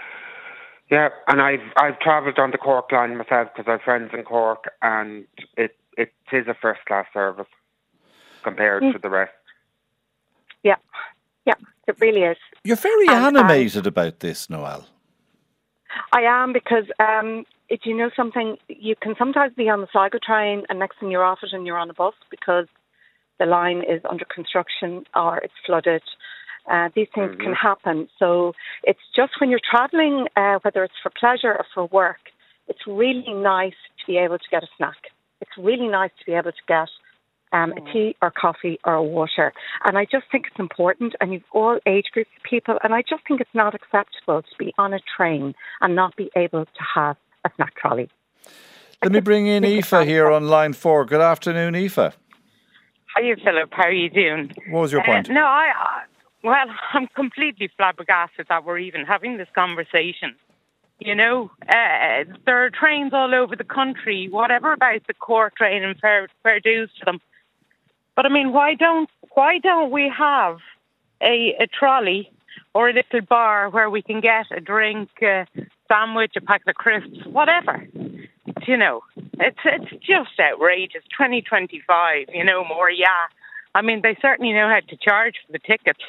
I've travelled on the Cork line myself because I have friends in Cork, and it is a first-class service compared to the rest. Yeah, it really is. You're very animated about this, Noel. I am, because do you know something? You can sometimes be on the Sligo train and next thing you're off it and you're on a bus because the line is under construction or it's flooded. These things can happen. So it's just when you're travelling, whether it's for pleasure or for work, it's really nice to be able to get a snack. It's really nice to be able to get a tea or coffee or a water. And I just think it's important, and you've all age groups of people, and I just think it's not acceptable to be on a train and not be able to have a snack trolley. Let me bring in Aoife here on line 4. Good afternoon, Aoife. Hiya, Philip. How are you doing? What was your point? I'm completely flabbergasted that we're even having this conversation. You know, there are trains all over the country, whatever about the Cork train, and fair dues to them. But I mean, why don't we have a trolley or a little bar where we can get a drink, sandwich, a packet of crisps, whatever. You know, it's just outrageous. 2025, you know, more, yeah. I mean, they certainly know how to charge for the tickets.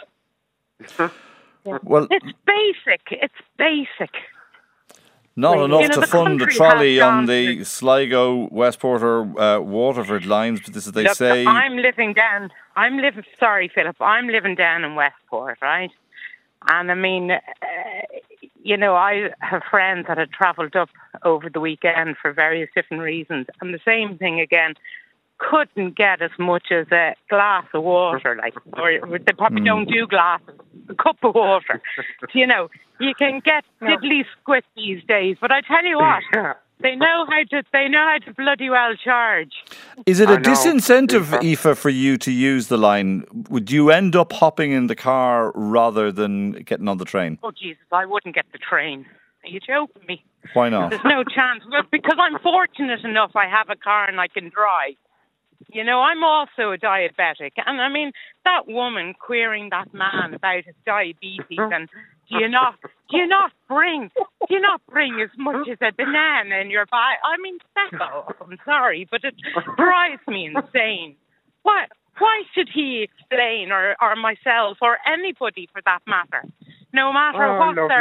Well, it's basic. It's basic. Not enough to fund a trolley on the to... Sligo, Westport or Waterford lines, but this is, they say... Sorry, Philip, I'm living down in Westport, right? And I mean, you know, I have friends that had travelled up over the weekend for various different reasons. And the same thing again, couldn't get as much as a glass of water, like, or they probably don't do glasses, a cup of water. You know, you can get diddly squit these days. But I tell you what, they know how to bloody well charge. Is it a disincentive, Aoife, for you to use the line? Would you end up hopping in the car rather than getting on the train? Oh, Jesus, I wouldn't get the train. Are you joking me? Why not? There's no chance. Well, because I'm fortunate enough I have a car and I can drive. You know, I'm also a diabetic. And I mean, that woman querying that man about his diabetes and do you not bring as much as a banana in your bag? I mean, I'm sorry, but it drives me insane. Why should he explain, or myself, or anybody for that matter, no matter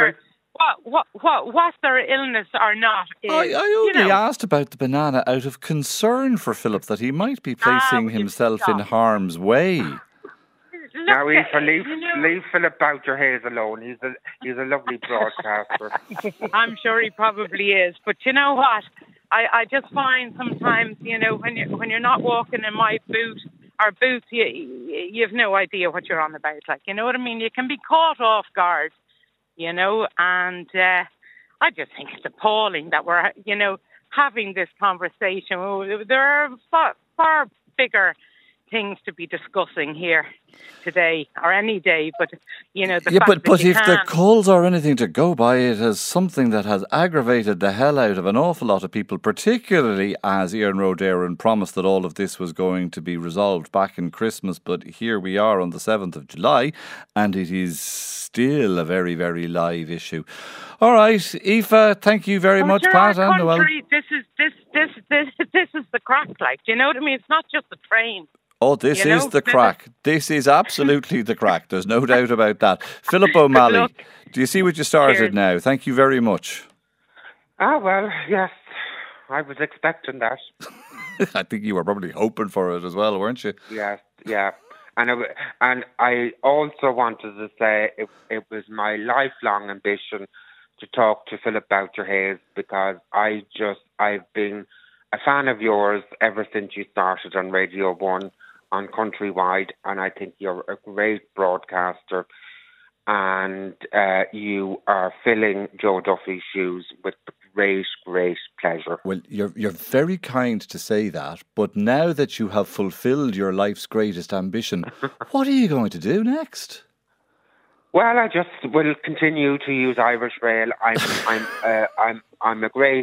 what's their illness or not? I only asked about the banana out of concern for Philip, that he might be placing himself in harm's way. Now, Aoife, leave Philip Boucher-Hayes alone. He's a lovely broadcaster. I'm sure he probably is. But you know what? I just find sometimes, you know, when you're not walking in my boots, you have no idea what you're on about. Like, you know what I mean? You can be caught off guard, you know, and I just think it's appalling that we're, you know, having this conversation. There are far bigger things to be discussing here today or any day, but you know, but if the calls are anything to go by, it is something that has aggravated the hell out of an awful lot of people, particularly as Ian Rodaran promised that all of this was going to be resolved back in Christmas, but here we are on the 7th of July and it is still a very, very live issue. All right, Aoife, thank you very much, Pat and Noel. This is the crack, like, do you know what I mean? It's not just the train. Oh, this is the crack. This is absolutely the crack. There's no doubt about that. Philip O'Malley, do you see what you started now? Thank you very much. Well, yes. I was expecting that. I think you were probably hoping for it as well, weren't you? Yes, yeah. And I also wanted to say it was my lifelong ambition to talk to Philip Boucher-Hayes, because I've been a fan of yours ever since you started on Radio 1 on Countrywide, and I think you're a great broadcaster, and you are filling Joe Duffy's shoes with great pleasure. Well, you're very kind to say that, but now that you have fulfilled your life's greatest ambition, what are you going to do next? Well, I just will continue to use Irish Rail. I'm a great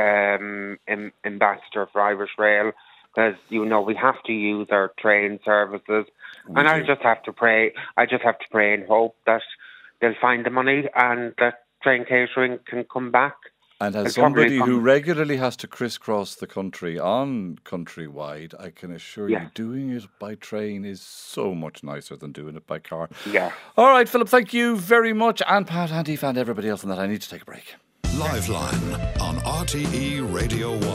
ambassador for Irish Rail, because you know we have to use our train services, I just have to pray. I just have to pray and hope that they'll find the money and that train catering can come back. And as somebody who regularly has to crisscross the country on Countrywide, I can assure you doing it by train is so much nicer than doing it by car. Yeah. All right, Philip, thank you very much. And Pat, and Aoife, and everybody else on that. I need to take a break. Liveline on RTE Radio 1.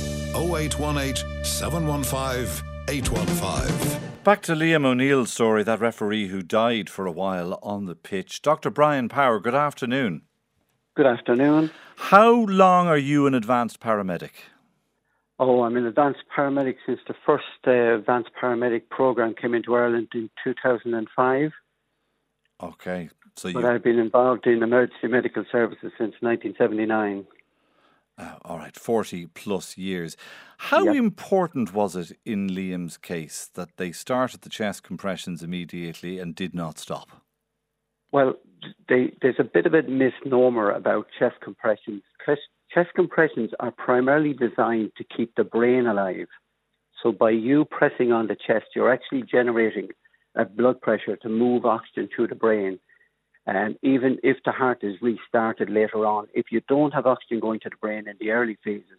0818 715 815. Back to Liam O'Neill's story, that referee who died for a while on the pitch. Dr. Brian Power, good afternoon. Good afternoon. How long are you an advanced paramedic? Oh, I'm an advanced paramedic since the first advanced paramedic programme came into Ireland in 2005. Okay. But I've been involved in emergency medical services since 1979. All right, 40 plus years. How important was it in Liam's case that they started the chest compressions immediately and did not stop? Well, there's a bit of a misnomer about chest compressions. Chest compressions are primarily designed to keep the brain alive. So by you pressing on the chest, you're actually generating a blood pressure to move oxygen through the brain. And even if the heart is restarted later on, if you don't have oxygen going to the brain in the early phases,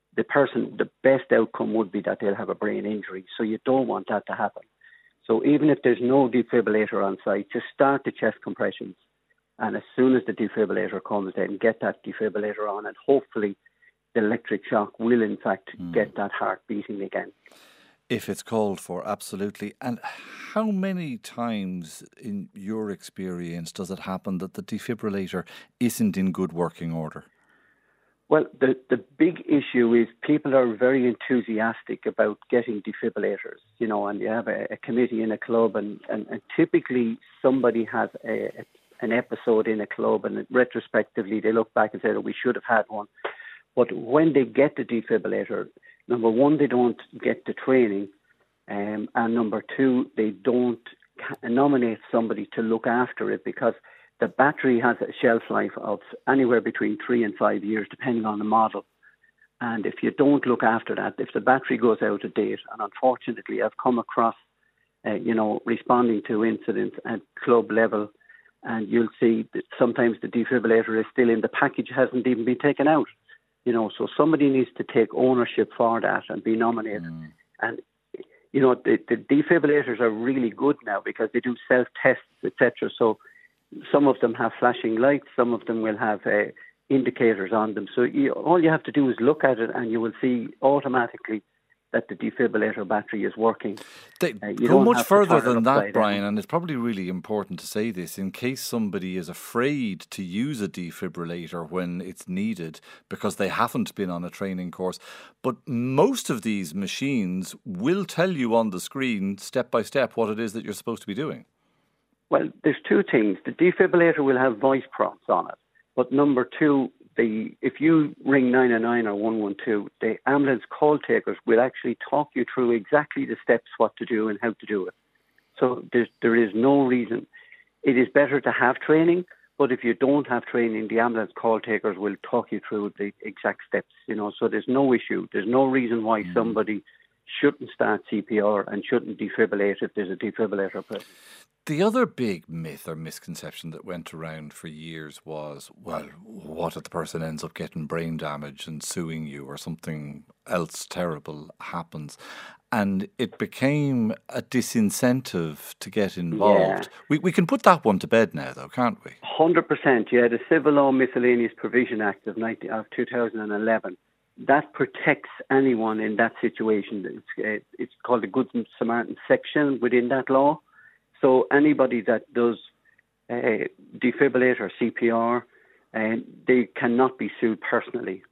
the best outcome would be that they'll have a brain injury. So you don't want that to happen. So even if there's no defibrillator on site, just start the chest compressions. And as soon as the defibrillator comes, then get that defibrillator on, and hopefully the electric shock will in fact get that heart beating again. If it's called for, absolutely. And how many times in your experience does it happen that the defibrillator isn't in good working order? Well, the big issue is people are very enthusiastic about getting defibrillators, you know, and you have a committee in a club, and typically somebody has an episode in a club, and retrospectively they look back and say, oh, we should have had one. But when they get the defibrillator, number one, they don't get the training, and number two, they don't nominate somebody to look after it, because the battery has a shelf life of anywhere between 3 and 5 years, depending on the model. And if you don't look after that, if the battery goes out of date, and unfortunately I've come across, responding to incidents at club level, and you'll see that sometimes the defibrillator is still in the package, hasn't even been taken out. You know, so somebody needs to take ownership for that and be nominated. And, you know, the defibrillators are really good now because they do self-tests, etc. So some of them have flashing lights, some of them will have indicators on them. So all you have to do is look at it, and you will see automatically that the defibrillator battery is working. They go much further than that, Brian, and it's probably really important to say this in case somebody is afraid to use a defibrillator when it's needed because they haven't been on a training course. But most of these machines will tell you on the screen, step by step, what it is that you're supposed to be doing. Well, there's two things. The defibrillator will have voice prompts on it. But number two, if you ring 999 or 112, the ambulance call takers will actually talk you through exactly the steps, what to do and how to do it. So there is no reason. It is better to have training, but if you don't have training, the ambulance call takers will talk you through the exact steps, you know, so there's no issue. There's no reason why somebody shouldn't start CPR and shouldn't defibrillate if there's a defibrillator present. The other big myth or misconception that went around for years was, well, what if the person ends up getting brain damage and suing you or something else terrible happens? And it became a disincentive to get involved. Yeah. We can put that one to bed now, though, can't we? 100%. Yeah, the Civil Law Miscellaneous Provision Act of 2011. That protects anyone in that situation. It's called the Good Samaritan section within that law. So anybody that does defibrillator CPR, they cannot be sued personally.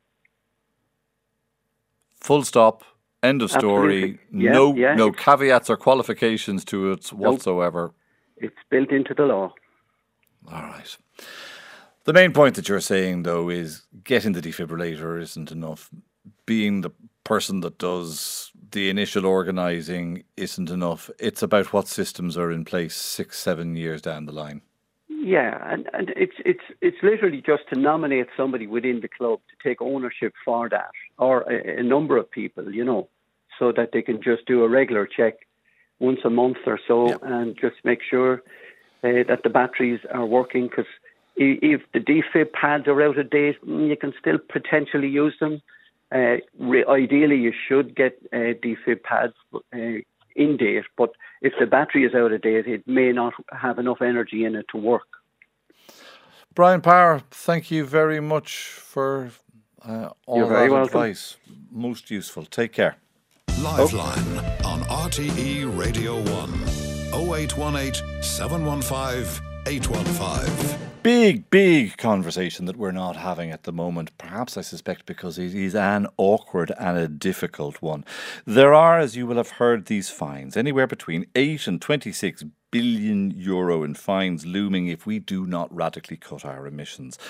Full stop. End of story. No caveats or qualifications to it whatsoever. It's built into the law. All right. The main point that you're saying, though, is getting the defibrillator isn't enough. Being the person that does the initial organising isn't enough. It's about what systems are in place 6-7 years down the line. Yeah, and it's literally just to nominate somebody within the club to take ownership for that, or a number of people, you know, so that they can just do a regular check once a month or so and just make sure that the batteries are working, because if the defib pads are out of date, you can still potentially use them. Ideally, you should get defib pads in date, but if the battery is out of date, it may not have enough energy in it to work. Brian Parr, thank you very much for all that advice. Most useful. Take care. Lifeline on RTE Radio 1. 0818 715 815. Big conversation that we're not having at the moment. Perhaps, I suspect, because it is an awkward and a difficult one. There are, as you will have heard, these fines, anywhere between 8 and 26 billion euro in fines looming if we do not radically cut our emissions.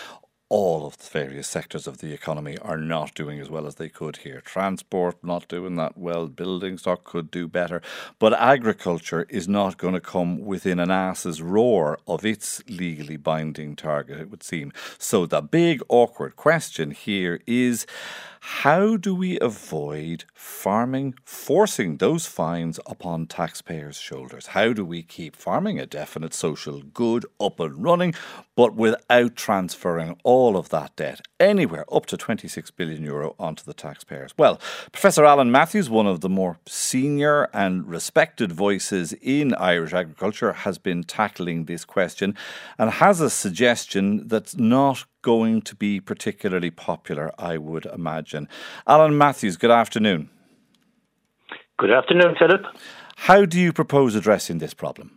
all of the various sectors of the economy are not doing as well as they could here. Transport not doing that well, building stock could do better, but agriculture is not going to come within an ass's roar of its legally binding target, it would seem. So the big awkward question here is, how do we avoid farming forcing those fines upon taxpayers' shoulders? How do we keep farming a definite social good up and running, but without transferring all of that debt, anywhere up to €26 billion onto the taxpayers? Well, Professor Alan Matthews, one of the more senior and respected voices in Irish agriculture, has been tackling this question and has a suggestion that's not going to be particularly popular, I would imagine. Alan Matthews, good afternoon. Good afternoon, Philip. How do you propose addressing this problem?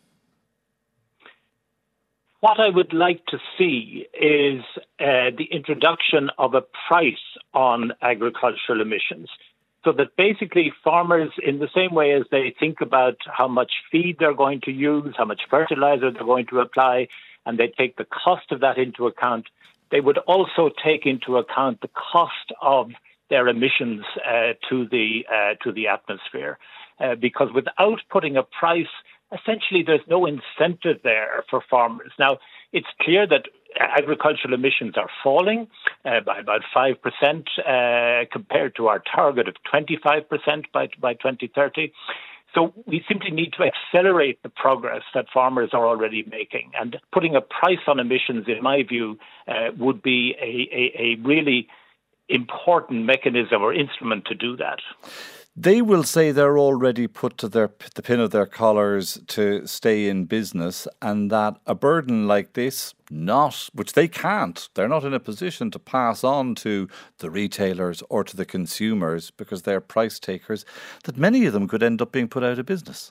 What I would like to see is the introduction of a price on agricultural emissions, so that basically farmers, in the same way as they think about how much feed they're going to use, how much fertilizer they're going to apply, and they take the cost of that into account, they would also take into account the cost of their emissions to the atmosphere. Because without putting a price, essentially there's no incentive there for farmers. Now, it's clear that agricultural emissions are falling by about 5% compared to our target of 25% by 2030. So we simply need to accelerate the progress that farmers are already making. And putting a price on emissions, in my view, would be a really important mechanism or instrument to do that. They will say they're already put to the pin of their collars to stay in business, and that a burden like this, which they can't, they're not in a position to pass on to the retailers or to the consumers because they're price takers, that many of them could end up being put out of business.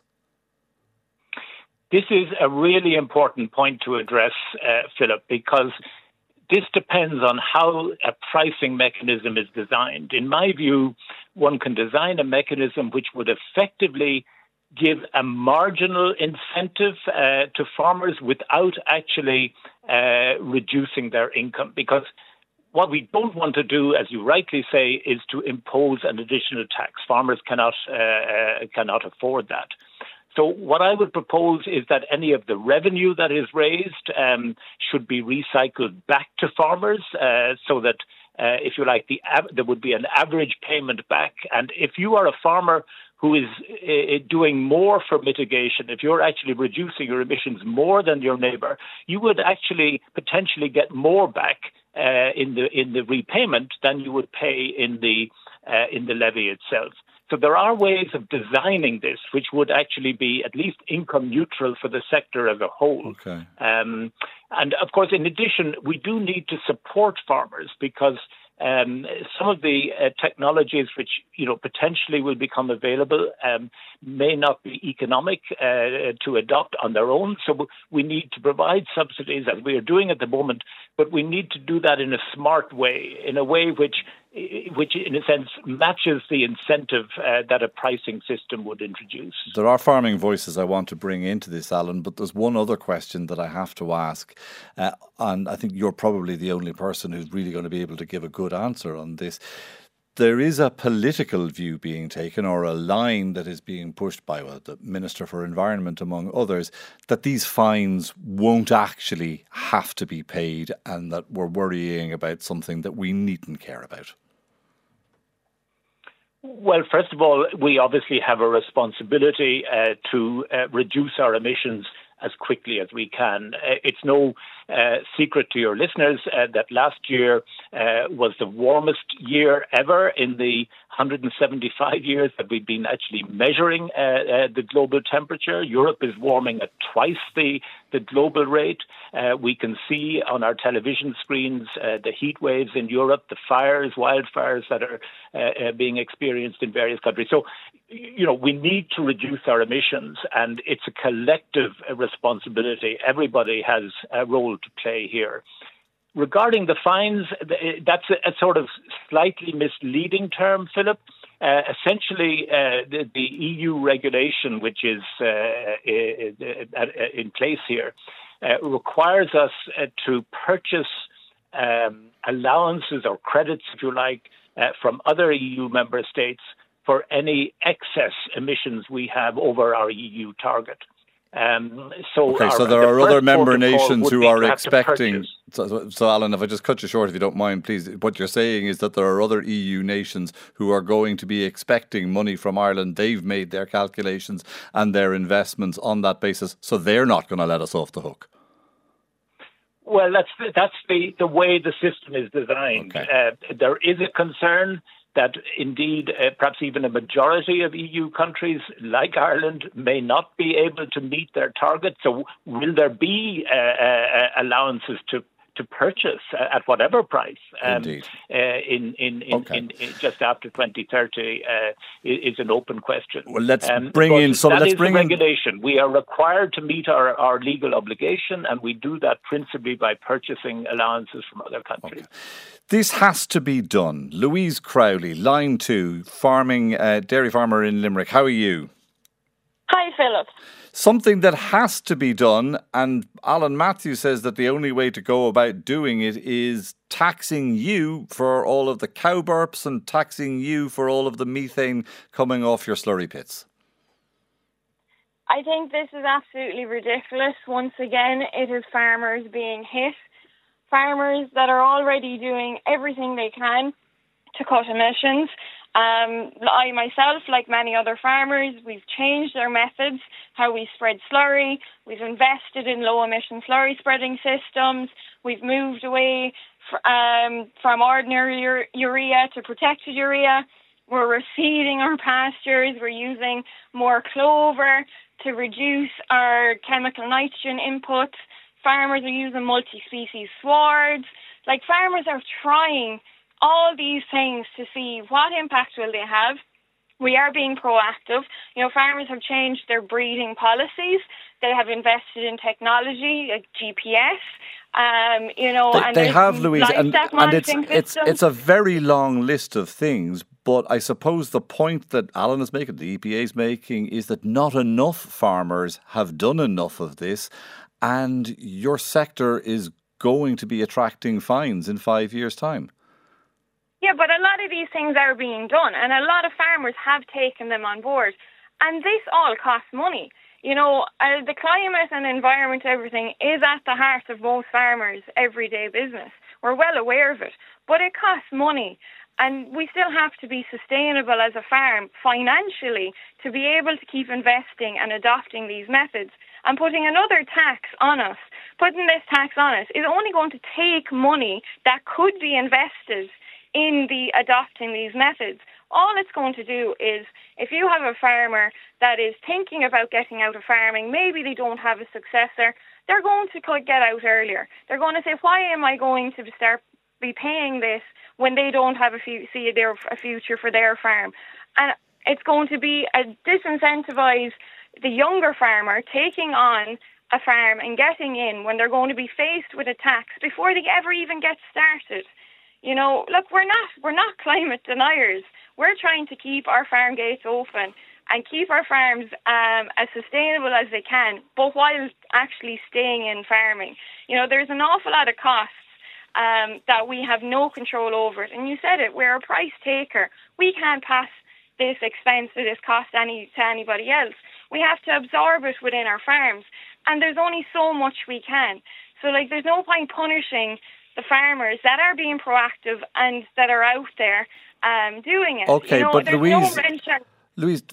This is a really important point to address, Philip, because this depends on how a pricing mechanism is designed. In my view, one can design a mechanism which would effectively give a marginal incentive to farmers without actually reducing their income. Because what we don't want to do, as you rightly say, is to impose an additional tax. Farmers cannot afford that. So what I would propose is that any of the revenue that is raised should be recycled back to farmers so that, if you like, there would be an average payment back. And if you are a farmer who is doing more for mitigation, if you're actually reducing your emissions more than your neighbour, you would actually potentially get more back in the repayment than you would pay in the levy itself. So there are ways of designing this which would actually be at least income neutral for the sector as a whole. Okay. And of course, in addition, we do need to support farmers because some of the technologies which potentially will become available may not be economic to adopt on their own. So we need to provide subsidies, as we are doing at the moment, but we need to do that in a smart way, in a way which in a sense matches the incentive that a pricing system would introduce. There are farming voices I want to bring into this, Alan, but there's one other question that I have to ask, and I think you're probably the only person who's really going to be able to give a good answer on this. There is a political view being taken, or a line that is being pushed by the Minister for Environment, among others, that these fines won't actually have to be paid and that we're worrying about something that we needn't care about. Well, first of all, we obviously have a responsibility to reduce our emissions as quickly as we can. It's no secret to your listeners that last year was the warmest year ever in the 175 years that we've been actually measuring the global temperature. Europe is warming at twice the global rate. We can see on our television screens the heat waves in Europe, the wildfires that are being experienced in various countries. So, we need to reduce our emissions, and it's a collective responsibility. Everybody has a role to play here. Regarding the fines, that's a sort of slightly misleading term, Philip. Essentially, the EU regulation, which is in place here, requires us to purchase allowances or credits, if you like, from other EU member states for any excess emissions we have over our EU target. So there are other member nations who are expecting. So, Alan, if I just cut you short, if you don't mind, please. What you're saying is that there are other EU nations who are going to be expecting money from Ireland. They've made their calculations and their investments on that basis, so they're not going to let us off the hook. Well, that's the way the system is designed. Okay. There is a concern that indeed perhaps even a majority of EU countries like Ireland may not be able to meet their target. So will there be allowances to purchase at whatever price in just after 2030 is an open question. Well, let's bring in some. That is the regulation. We are required to meet our legal obligation, and we do that principally by purchasing allowances from other countries. Okay. This has to be done. Louise Crowley, Line 2, dairy farmer in Limerick. How are you? Hi, Philip. Something that has to be done, and Alan Matthews says that the only way to go about doing it is taxing you for all of the cow burps and taxing you for all of the methane coming off your slurry pits. I think this is absolutely ridiculous. Once again, it is farmers being hit. Farmers that are already doing everything they can to cut emissions. I myself, like many other farmers, we've changed our methods, how we spread slurry. We've invested in low-emission slurry spreading systems. We've moved away from ordinary urea to protected urea. We're reseeding our pastures. We're using more clover to reduce our chemical nitrogen inputs. Farmers are using multi-species swards. Like, farmers are trying all these things to see what impact will they have. We are being proactive. Farmers have changed their breeding policies. They have invested in technology like GPS. They have, Louise, and it's a very long list of things. But I suppose the point that Alan is making, the EPA is making, is that not enough farmers have done enough of this, and your sector is going to be attracting fines in 5 years' time. Yeah, but a lot of these things are being done, and a lot of farmers have taken them on board. And this all costs money. The climate and environment, everything is at the heart of most farmers' everyday business. We're well aware of it, but it costs money. And we still have to be sustainable as a farm financially to be able to keep investing and adopting these methods. And putting another tax on us, putting this tax on us, is only going to take money that could be invested in adopting these methods. All it's going to do is, if you have a farmer that is thinking about getting out of farming, maybe they don't have a successor, they're going to get out earlier. They're going to say, why am I going to be paying this when they don't have a future for their farm? And it's going to be a disincentivise the younger farmer taking on a farm and getting in when they're going to be faced with a tax before they ever even get started. Look, we're not climate deniers. We're trying to keep our farm gates open and keep our farms as sustainable as they can, but while actually staying in farming. There's an awful lot of costs that we have no control over it. And you said it, we're a price taker. We can't pass this expense or this cost to anybody else. We have to absorb it within our farms. And there's only so much we can. So, there's no point punishing the farmers that are being proactive and that are out there doing it. Okay, but Louise,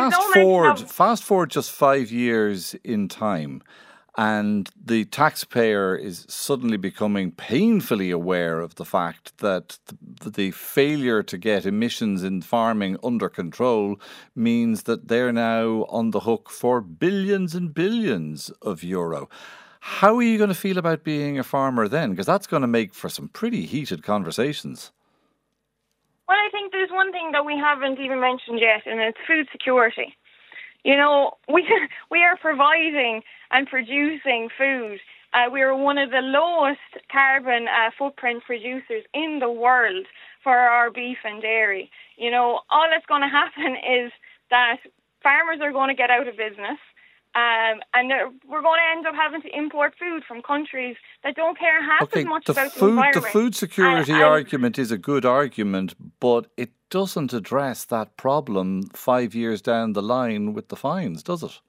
fast forward just 5 years in time, and the taxpayer is suddenly becoming painfully aware of the fact that the failure to get emissions in farming under control means that they're now on the hook for billions and billions of euro. How are you going to feel about being a farmer then? Because that's going to make for some pretty heated conversations. Well, I think there's one thing that we haven't even mentioned yet, and it's food security. We are providing and producing food. We are one of the lowest carbon footprint producers in the world for our beef and dairy. All that's going to happen is that farmers are going to get out of business. And we're going to end up having to import food from countries that don't care half as much about the environment. The food security argument is a good argument, but it doesn't address that problem 5 years down the line with the fines, does it?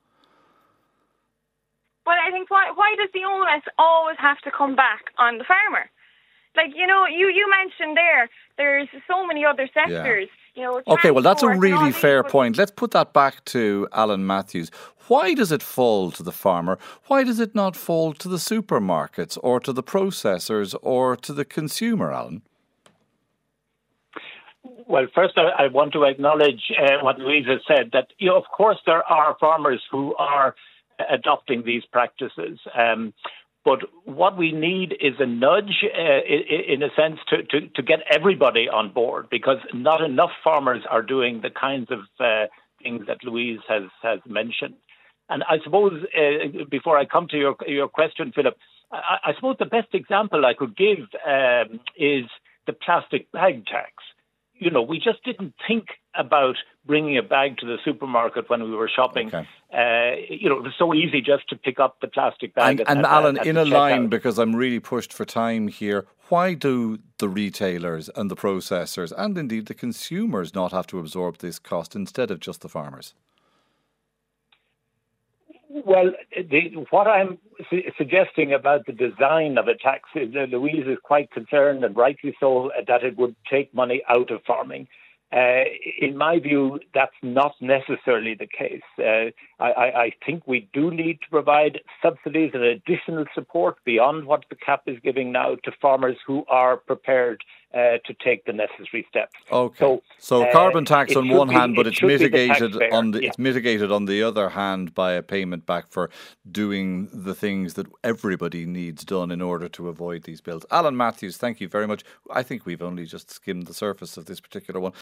But I think why does the onus always have to come back on the farmer? Like, you mentioned there's so many other sectors. Yeah. Okay, well, that's a really fair point. Let's put that back to Alan Matthews. Why does it fall to the farmer? Why does it not fall to the supermarkets or to the processors or to the consumer, Alan? Well, first, I want to acknowledge what Louise has said, that, of course, there are farmers who are adopting these practices. But what we need is a nudge, in a sense, to get everybody on board, because not enough farmers are doing the kinds of things that Louise has mentioned. And I suppose, before I come to your question, Philip, I suppose the best example I could give is the plastic bag tax. We just didn't think about bringing a bag to the supermarket when we were shopping. Okay. It was so easy just to pick up the plastic bag. And Alan, in a line, because I'm really pushed for time here, why do the retailers and the processors and indeed the consumers not have to absorb this cost instead of just the farmers? Well, what I'm suggesting about the design of a tax is that Louise is quite concerned, and rightly so, that it would take money out of farming. In my view, that's not necessarily the case. I think we do need to provide subsidies and additional support beyond what the CAP is giving now to farmers who are prepared to take the necessary steps. Okay. So carbon tax on one hand, but it's mitigated on the other hand by a payment back for doing the things that everybody needs done in order to avoid these bills. Alan Matthews, thank you very much. I think we've only just skimmed the surface of this particular one.